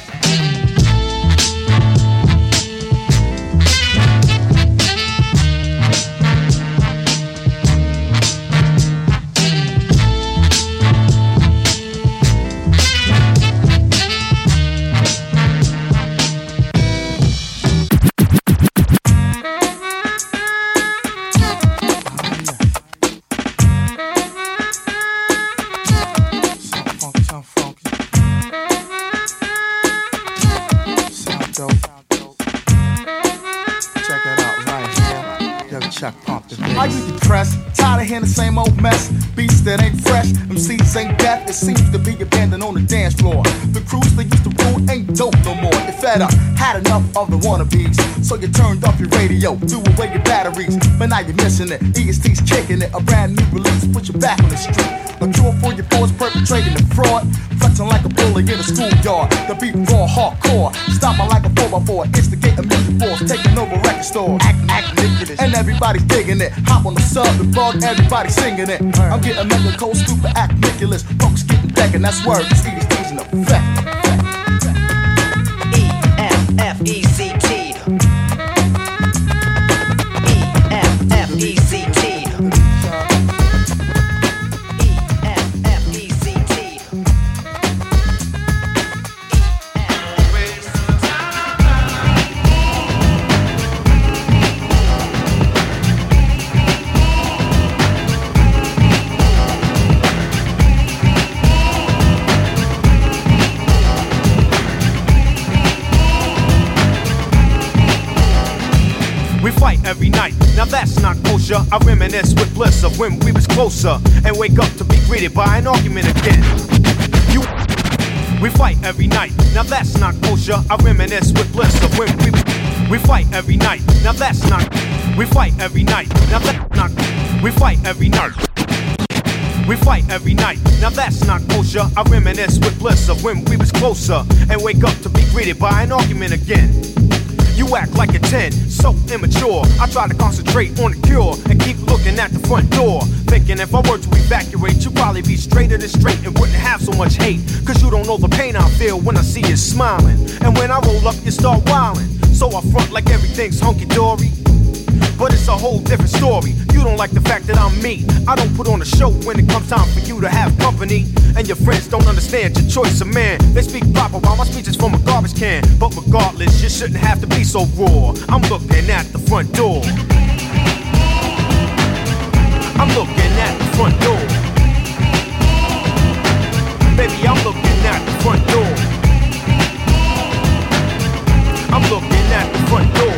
Are you depressed? Tired of hearing the same old mess? Beats that ain't fresh, M Cs ain't deaf. It seems to be abandoned on the dance floor. The crews that used to rule ain't dope no more. They fed up, had enough of the wannabes. So you turned off your radio, threw away your batteries. But now you're missing it. E S T's kicking it. A brand new release, put you back on the street. A cure for your boys perpetrating the fraud. Flexing like a bully in a schoolyard. The beat raw, hardcore. Stopping like a four by four. Instigate a music force. Taking over record stores. Act, act ridiculous. And everybody's digging it. Hop on the sub and bug, everybody singing it. I'm getting mega cold, stupid, act ridiculous. Folks getting decking, that's word. It's E S T's in effect. E F F E C T. E F F E C T. Every night, now that's not kosher. I reminisce with bliss of when we was closer, and wake up to be greeted by an argument again. You, we fight every night. Now that's not kosher. I reminisce with bliss of when we we fight every night. Now that's not. We fight every night. Now that's not. We fight every night. We fight every night. Now that's not kosher. I reminisce with bliss of when we was closer, and wake up to be greeted by an argument again. You act like a ten, so immature. I try to concentrate on the cure and keep looking at the front door, thinking if I were to evacuate, you'd probably be straighter than straight and wouldn't have so much hate. Cause you don't know the pain I feel when I see you smiling. And when I roll up, you start wildin'. So I front like everything's hunky-dory. but it's a whole different story. You don't like the fact that I'm me. I don't put on a show when it comes time for you to have company. And your friends don't understand your choice of man. They speak proper while my speech is from a garbage can. But regardless, you shouldn't have to be so raw. I'm looking at the front door. I'm looking at the front door. Baby, I'm looking at the front door. I'm looking at the front door.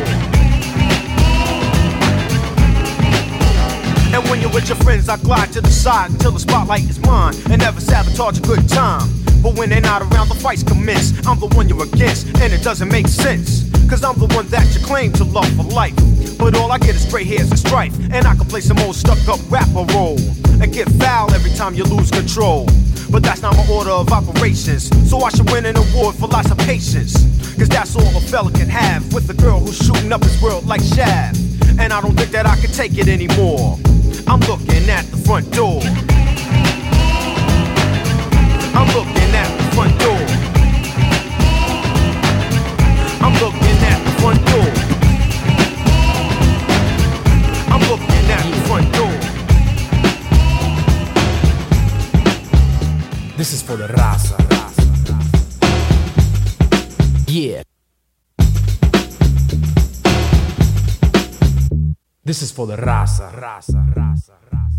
And when you're with your friends, I glide to the side until the spotlight is mine, and never sabotage a good time. But when they're not around, the fights commence. I'm the one you're against, and it doesn't make sense. Cause I'm the one that you claim to love for life. But all I get is gray hairs and strife. And I can play some old stuck-up rapper role and get foul every time you lose control. But that's not my order of operations. So I should win an award for lots of patience. Cause that's all a fella can have with a girl who's shooting up his world like Shav. And I don't think that I can take it anymore. I'm looking at the front door. I'm looking at the front door. I'm looking at the front door. I'm looking at the front door. This is for the raza. Yeah. This is for the raza. Raza, raza, raza.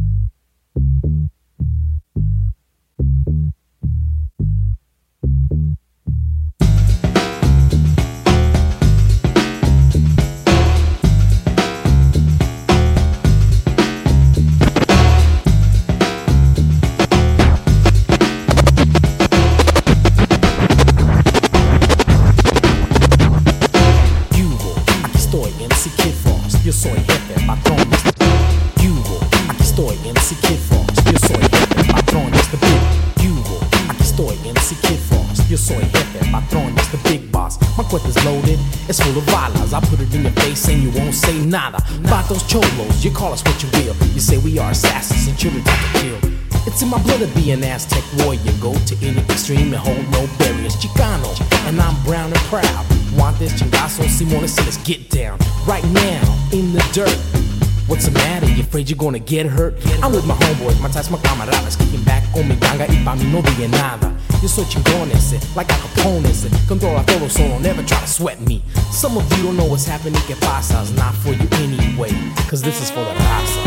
Yo soy jefe, patrón, Hugo, aquí estoy, M C Kid Frost. Yo soy jefe, patrón, it's the big Hugo, aquí estoy, M C Kid Frost. Yo soy jefe, patrón, it's the big boss. My cuenta's loaded, it's full of balas. I put it in your face and you won't say nada. Vatos cholos, you call us what you will. You say we are assassins and children type to kill. It's in my blood to be an Aztec warrior. Go to any extreme and hold no barriers. Chicano, and I'm brown and proud. Want this chingazo, Simone, so let's get down. Right now, in the dirt. What's the matter? You afraid you're gonna get hurt? I'm with my homeboys, my ties, my camaradas. Kicking back on mi ganga y pa' mí no diga nada. Yo soy chingón ese, like Al Capone ese. Controla todo, so don't ever try to sweat me. Some of you don't know what's happening, que pasa. It's not for you anyway, cause this is for the raza.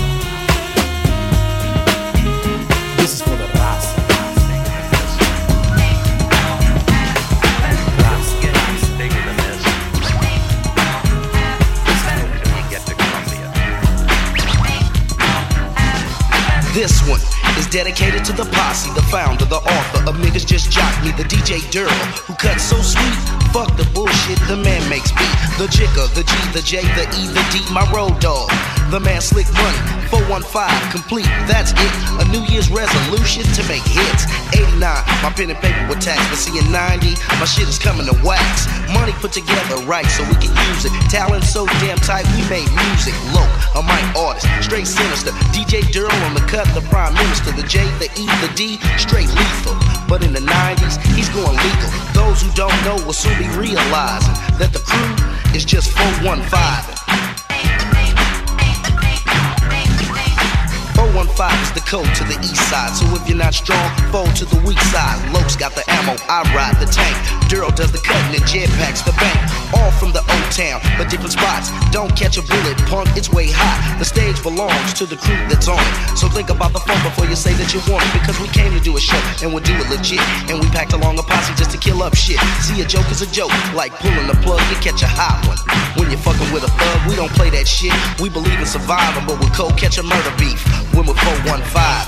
This is for the raza. This one is dedicated to the posse, the founder, the author of Niggas Just Jock Me, the D J Durl, who cuts so sweet. Fuck the bullshit, the man makes beat. The jigger, the G, the J, the E, the D, my road dog. The man Slick Money, four one five, complete, that's it. A New Year's resolution to make hits. eighty-nine, my pen and paper were taxed, but see in ninety, my shit is coming to wax. Money put together right so we can use it. Talent so damn tight, we made music. Low, a mic artist, straight sinister. D J Durl on the cut, the prime minister. The J, the E, the D, straight lethal. But in the nineties, he's going legal. Those who don't know will soon be realizing that the crew is just four one five. four one five is the code to the east side. So if you're not strong, fold to the weak side. Lokes got the ammo, I ride the tank. Durl does the cutting and jetpacks the bank. All from the old town, but different spots. Don't catch a bullet, punk, it's way hot. The stage belongs to the crew that's on it. So think about the phone before you say that you want it. Because we came to do a show, and we'll do it legit. And we packed along a posse just to kill up shit. See, a joke is a joke, like pulling the plug, you catch a hot one. When you're fucking with a thug, we don't play that shit. We believe in surviving, but with cold catch a murder beef. When we're four one five.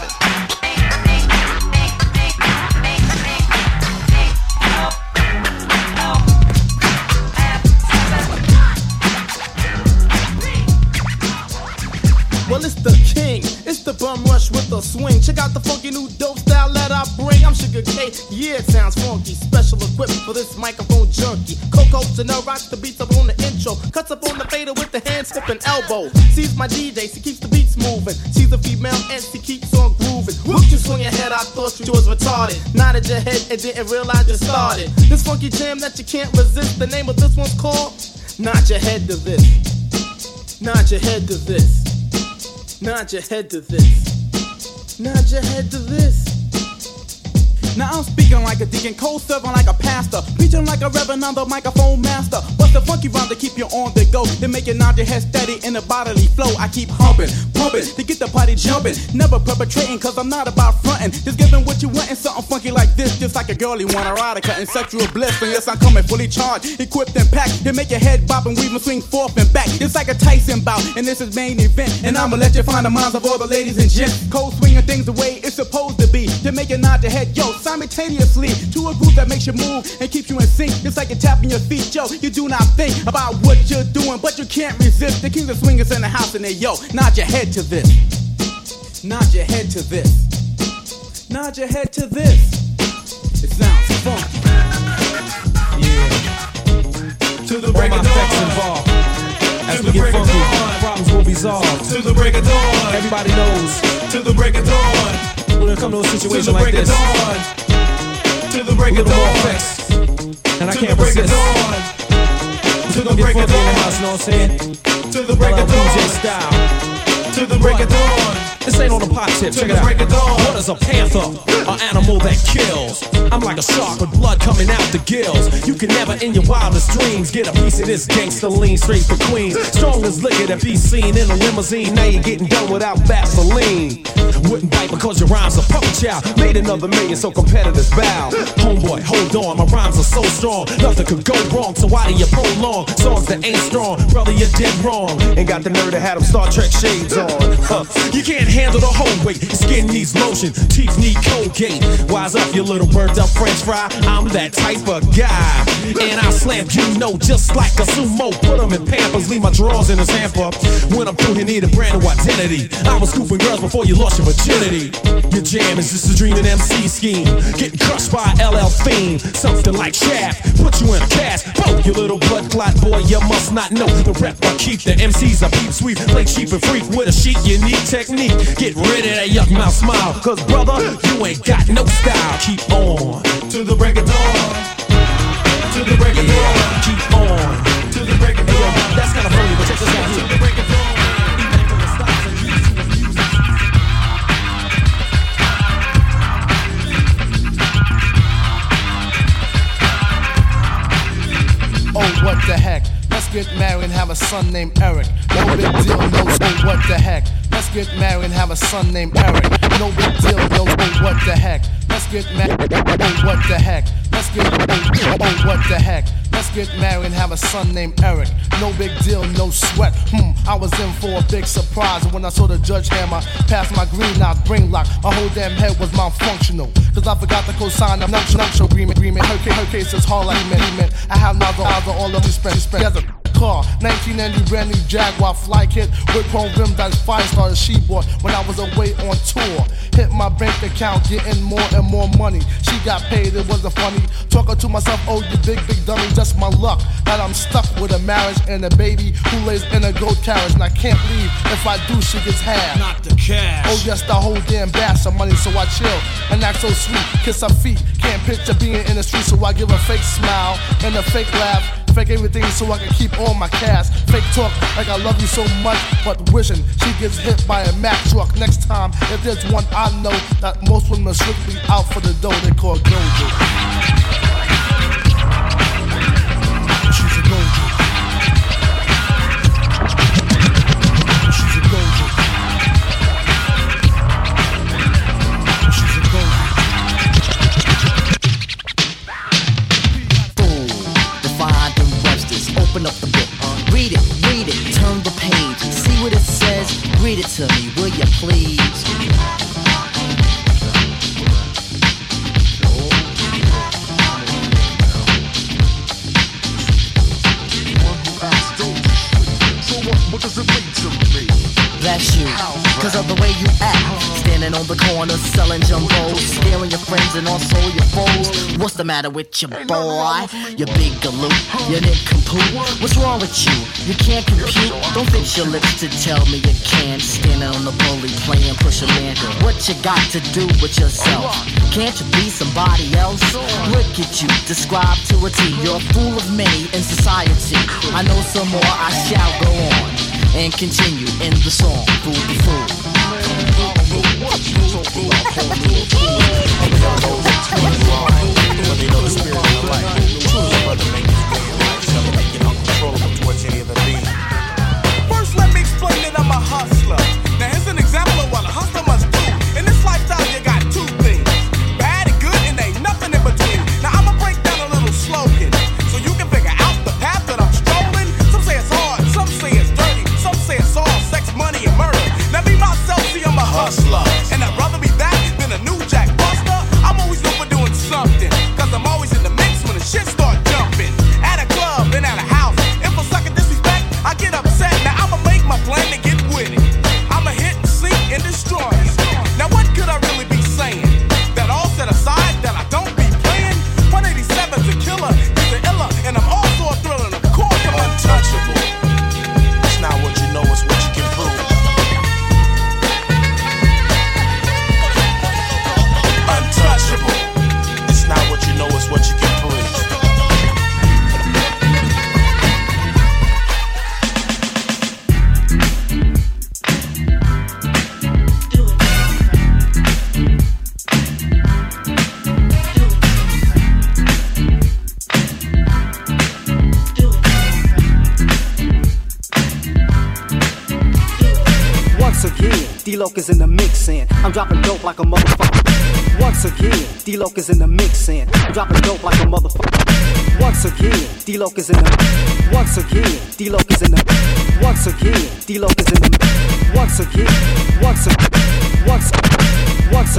Well, it's the king, it's the bum rush with the swing. Check out the funky new dope style that I bring. I'm Sugar K, yeah, it sounds funky. Special equipment for this microphone junkie. Coco Chanel rocks the beats up on the intro. Cuts up on the fader with the hand, skip and elbow. Sees my D J, she keeps the beats moving. She's a female and she keeps on grooving. Whoop, you swing your head, I thought you was retarded. Nodded your head and didn't realize you started. This funky jam that you can't resist, the name of this one's called Nod Your Head to This. Nod your head to this. Nod your head to this. Nod your head to this. Now I'm speaking like a deacon, cold serving like a pastor, preaching like a reverend on the microphone master. Bust the funky rhyme to keep you on the go, to make you nod your head steady in a bodily flow. I keep humping, pumping, to get the party jumping. Never perpetrating, cause I'm not about fronting. Just giving what you want and something funky like this. Just like a girl you want erotica and sexual bliss. And yes, I'm coming fully charged, equipped and packed, to make your head bop and weave and swing forth and back. It's like a Tyson bout, and this is main event. And I'ma let you find the minds of all the ladies and gents. Cold swinging things the way it's supposed to be, to make you nod your head, yo, simultaneously to a group that makes you move and keeps you in sync. It's like you're tapping your feet, yo. You do not think about what you're doing, but you can't resist. The kings of swingers in the house and they, yo, nod your head to this. Nod your head to this. Nod your head to this. It sounds funky. Yeah. To the break of dawn. Involved. As we get funky, problems will be solved. To the break of dawn. Everybody knows. To the break of dawn. When it comes to a situation like this, to the break of dawn, and I can't resist. To the break of dawn, in the house, know what I'm saying? To the break of dawn, style. To the break of dawn. This ain't on the pot tip, check it out. What is a panther? An animal that kills. I'm like a shark with blood coming out the gills. You can never in your wildest dreams get a piece of this gangster lean straight for Queens. Strong as liquor to be seen in a limousine. Now you're getting done without Vaseline. Wouldn't bite because your rhymes are puppet child. Made another million so competitors bow. Homeboy, hold on, my rhymes are so strong. Nothing could go wrong, so why do you prolong songs that ain't strong? Brother, you're dead wrong. Ain't got the nerve to have them Star Trek shades on. Huh. You can't handle the whole weight. Your skin needs lotion, teeth need Colgate. Wise up, you little burnt up French fry. I'm that type of guy, and I slam you know just like a sumo. Put them in Pampers, leave my drawers in his hamper. When I'm through, you need a brand new identity. I was scooping girls before you lost your virginity. Your jam is just a dream and M C scheme. Getting crushed by L L Fiend, something like Shaft. Put you in a cast. Whoa, you little blood clot boy, you must not know the rep I keep. The M Cs I peep sweep, play cheap and freak with a sheet. You need technique. Get rid of that yuck mouth smile, cause brother, you ain't got no style. Keep on to the break of dawn. To the break of dawn. Keep on to the break of dawn. Hey, yo, that's kinda funny, but check this out here. To the break of dawn. Oh, what the heck? Let's get married and have a son named Eric. No big deal, no, oh, what the heck? Let's get married and have a son named Eric. No big deal, no, oh, what the heck? Let's get married, oh, what the heck? Let's get, oh, oh, what the heck? Let's get married and have a son named Eric. No big deal, no sweat. Hmm, I was in for a big surprise when I saw the judge hammer past my green knock, brain lock. My whole damn head was malfunctional, cause I forgot to co-sign the nuptial agreement. agreement. Her, her case is hard like me. I have nozzle, nozzle, all of you spent, spent together. Car, nineteen ninety brand new Jaguar fly kit with chrome rim that's five stars she bought when I was away on tour. Hit my bank account, getting more and more money. She got paid, it wasn't funny. Talking to myself, oh you big big dummy, just my luck that I'm stuck with a marriage and a baby who lays in a goat carriage. And I can't leave, if I do she gets half. Not the cash. Oh yes, the whole damn bash of money, so I chill and act so sweet. Kiss her feet, can't picture being in the street, so I give a fake smile and a fake laugh. Fake everything so I can keep all my cash. Fake talk like I love you so much, but wishing she gets hit by a Mack truck. Next time, if there's one I know that most women are strictly out for the dough, they call Gojo. She's a Gojo. She's a Gojo. She's a Gojo. Open up the book, uh, read it, read it, turn the page, see what it says, read it to me, will you please? That's you, cause of the way you act. Standing on the corner selling jumbos, scaring your friends and also your foes. What's the matter with your boy? You big galoot, you nincompoop. What's wrong with you? You can't compute. Don't fix your lips to tell me you can. Standing on the bully playing push a man. What what you got to do with yourself? Can't you be somebody else? Look at you, describe to a T. You're a fool of many in society. I know some more, I shall go on and continue in the song, Fool the Fool. First, let me explain that I'm a hustler. Now, here's an example of what a hustler must do. In this lifestyle, you got two things: bad and good, and ain't nothing in between. Now, I'ma break down a little slogan so you can figure out the path that I'm strolling. Some say it's hard, some say it's dirty, some say it's all sex, money, and murder. Now, me myself, see, I'm a hustler, and I'd rather be that than a new Jack Buster. I'm always known for doing something, cause I'm always in the mix when the shit start jumping. At a club, then at a house. If I suck at disrespect, I get upset. Now I'ma make my plan to get with it. I'ma hit and sink and destroy it. Now what could I really be saying? That all set aside, that I don't be playing? one eighty-seven's a killer, he's an iller, and I'm also a thriller. And of course I'm untouchable. It's not what you know, it's what you can prove. Untouchable. It's not what you know, it's what you can prove. Once again, D-Loc is in the mix and I'm dropping dope like a motherfucker. Once again, D-Loc is in the mix and I'm dropping dope like a motherfucker. Once again, D-Loc is in the. Once again, D-Loc is in the. Once again, D-Loc is in the. Once again, once again, once once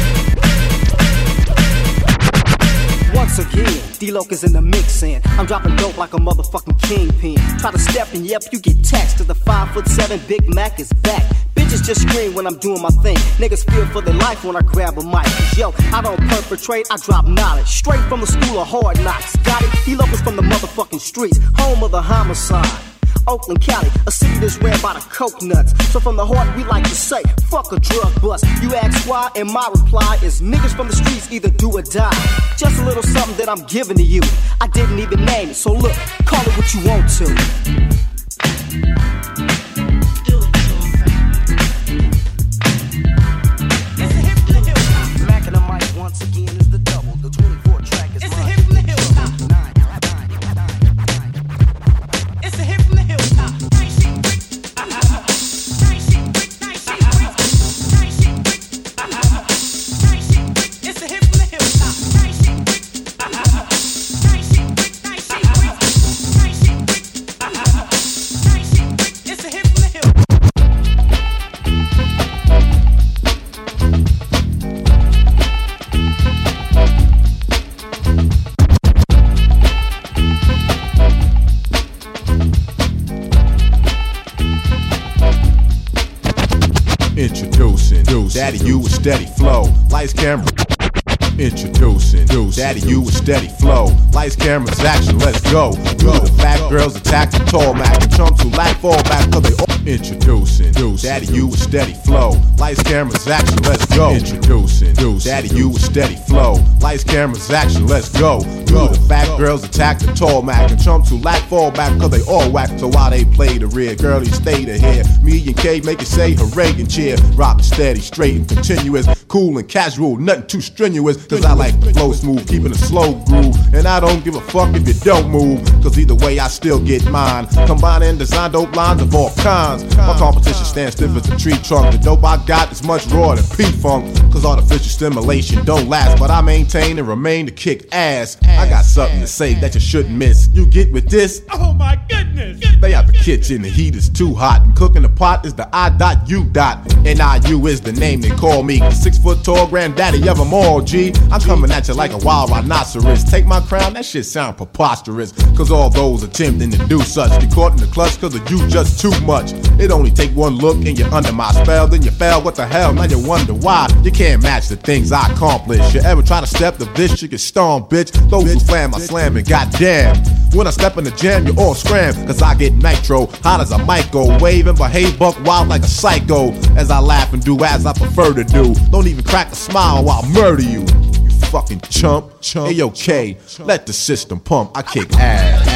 Once again, D-Loc is in the mix and I'm dropping dope like a motherfucking kingpin. Try to step and yep, you get taxed. To the five foot seven Big Mac is back. Bitches just scream when I'm doing my thing. Niggas feel for their life when I grab a mic. Cause yo, I don't perpetrate, I drop knowledge. Straight from the school of hard knocks. Got it? D-Loc is from the motherfucking streets. Home of the homicide. Oakland, Cali, a city that's ran by the coke nuts. So from the heart, we like to say, fuck a drug bust. You ask why, and my reply is niggas from the streets either do or die. Just a little something that I'm giving to you. I didn't even name it, so look, call it what you want to. Mac and the mic once again is the double. The twenty-four track is it's a hit from the hilltop. It's a hit from the hilltop. It's a hit from the hilltop. It's a hit from the hilltop. Introducing, Daddy, you a steady flow. Lights, camera. Introducing, Daddy, you a steady flow. Lights, cameras, action, let's go. You the fat girls attack the tall Mac and chumps who lack fall back cause they all. Introducing, Daddy, you a steady flow. Lights, cameras, action, let's go. Introducing, Daddy, you a steady flow. Lights, cameras, action, let's go. You the fat girls attack the tall Mac and chumps who lack fall back cause they all whack. So while they play the rear, girlie stay the hair. Me and K make it say hooray and cheer. Rock steady, straight and continuous. Cool and casual, nothing too strenuous. Cause I like the flow smooth, keeping a slow groove. And I don't give a fuck if you don't move. Cause either way I still get mine. Combine and design dope lines of all kinds. My competition stands stiff as a tree trunk. The dope I got is much rawer than P-Funk. Cause artificial stimulation don't last. But I maintain and remain to kick ass. I got something to say that you shouldn't miss. You get with this? Oh my goodness! Stay out the kitchen, the heat is too hot. And cooking the pot is the I dot U dot. N I U is the name they call me. The six foot tall granddaddy of them all, G. I'm coming at you like a wild rhinoceros. Take my crown, that shit sound preposterous. Cause all those attempting to do such get caught in the clutch cause of you just too much. It only take one look and you're under my spell. Then you fell, what the hell, now you wonder why. You can't can't match the things I accomplish. You ever try to step the bitch, you get stoned, bitch. Those who slam, I slam it, goddamn. When I step in the jam, you all scram, cause I get nitro, hot as a microwave, and behave buck wild like a psycho. As I laugh and do as I prefer to do. Don't even crack a smile while I murder you. You fucking chump, chump. Hey, okay, let the system pump, I kick ass.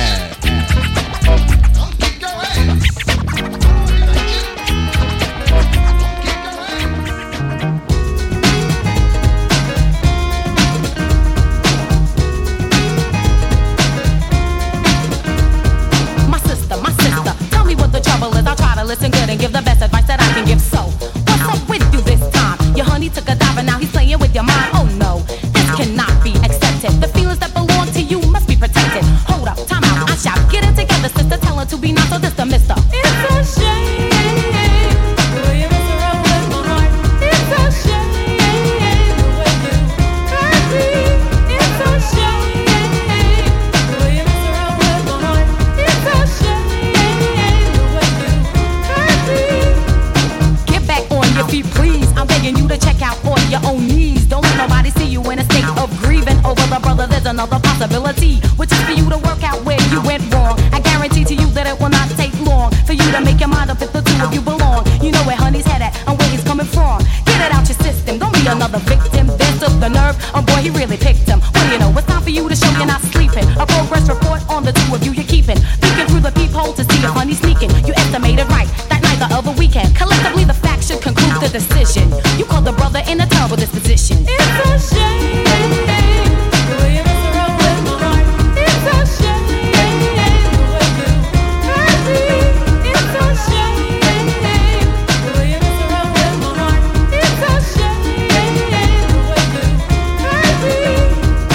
Listen good and give the best advice that I can give. So, what's up with you this time? Your honey took a dive and now he's playing with your mind. Oh no, this cannot be accepted. The feelings that belong to you must be protected. Hold up, time out, I shout. Get it together, sister. Tell her to be not so this the mister. It's a shame the way you mess around with my heart. It's a shame the way you hurt me. It's a shame the way you mess around with my heart. It's a shame. Feet, please, I'm begging you to check out on your own knees. Don't let nobody see you in a state of grieving over the brother. There's another possibility, which is for you to work out where you went wrong. I guarantee to you that it will not take long for you to make your mind up if the two of you belong. You know where honey's head at and where he's coming from. Get it out your system, don't be another victim. Then took the nerve, oh boy, he really picked him. What do you know? It's time for you to show you're not sleeping. A progress report on the two of you you're keeping. Peeking through the peephole to see if honey's sneaking. You estimated right that night the other weekend. Collectively, the facts should conclude the decision. You called the brother in a terrible disposition. It's a shame the way you mess around with my heart. It's a shame the way you hurt me. It's a shame the way you mess around with my heart. It's a shame the way you hurt me.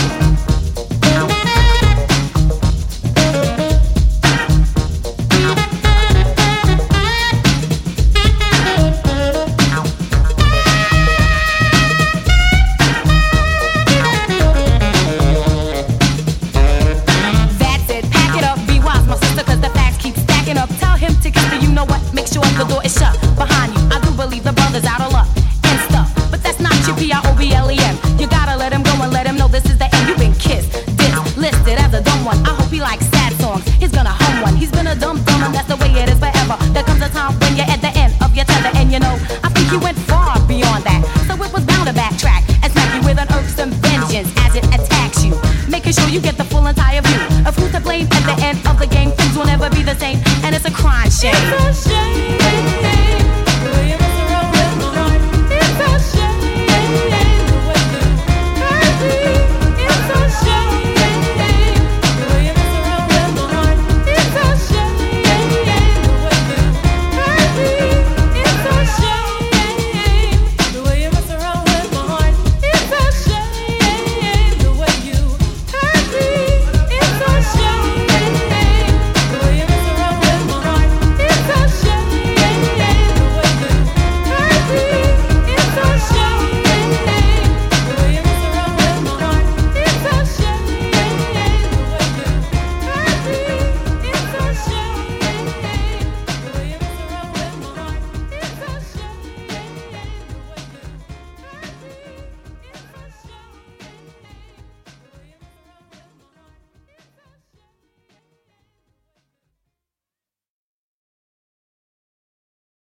The door is shut behind you. I do believe the brother's out of luck and stuff, but that's not your P R O B L E M. You gotta let him go and let him know this is the end. You've been kissed, dissed, listed as a dumb one. I hope he likes sad songs. He's gonna hum one. He's been a dumb dumb and that's the way it is forever. There comes a time when you're at the end of your tether, and you know I think you went far beyond that. So it was bound to backtrack and smack you with an irksome vengeance as it attacks you, making sure you get the full entire view of who's to blame at the end of the game. Things will never be the same, and it's a crying shame.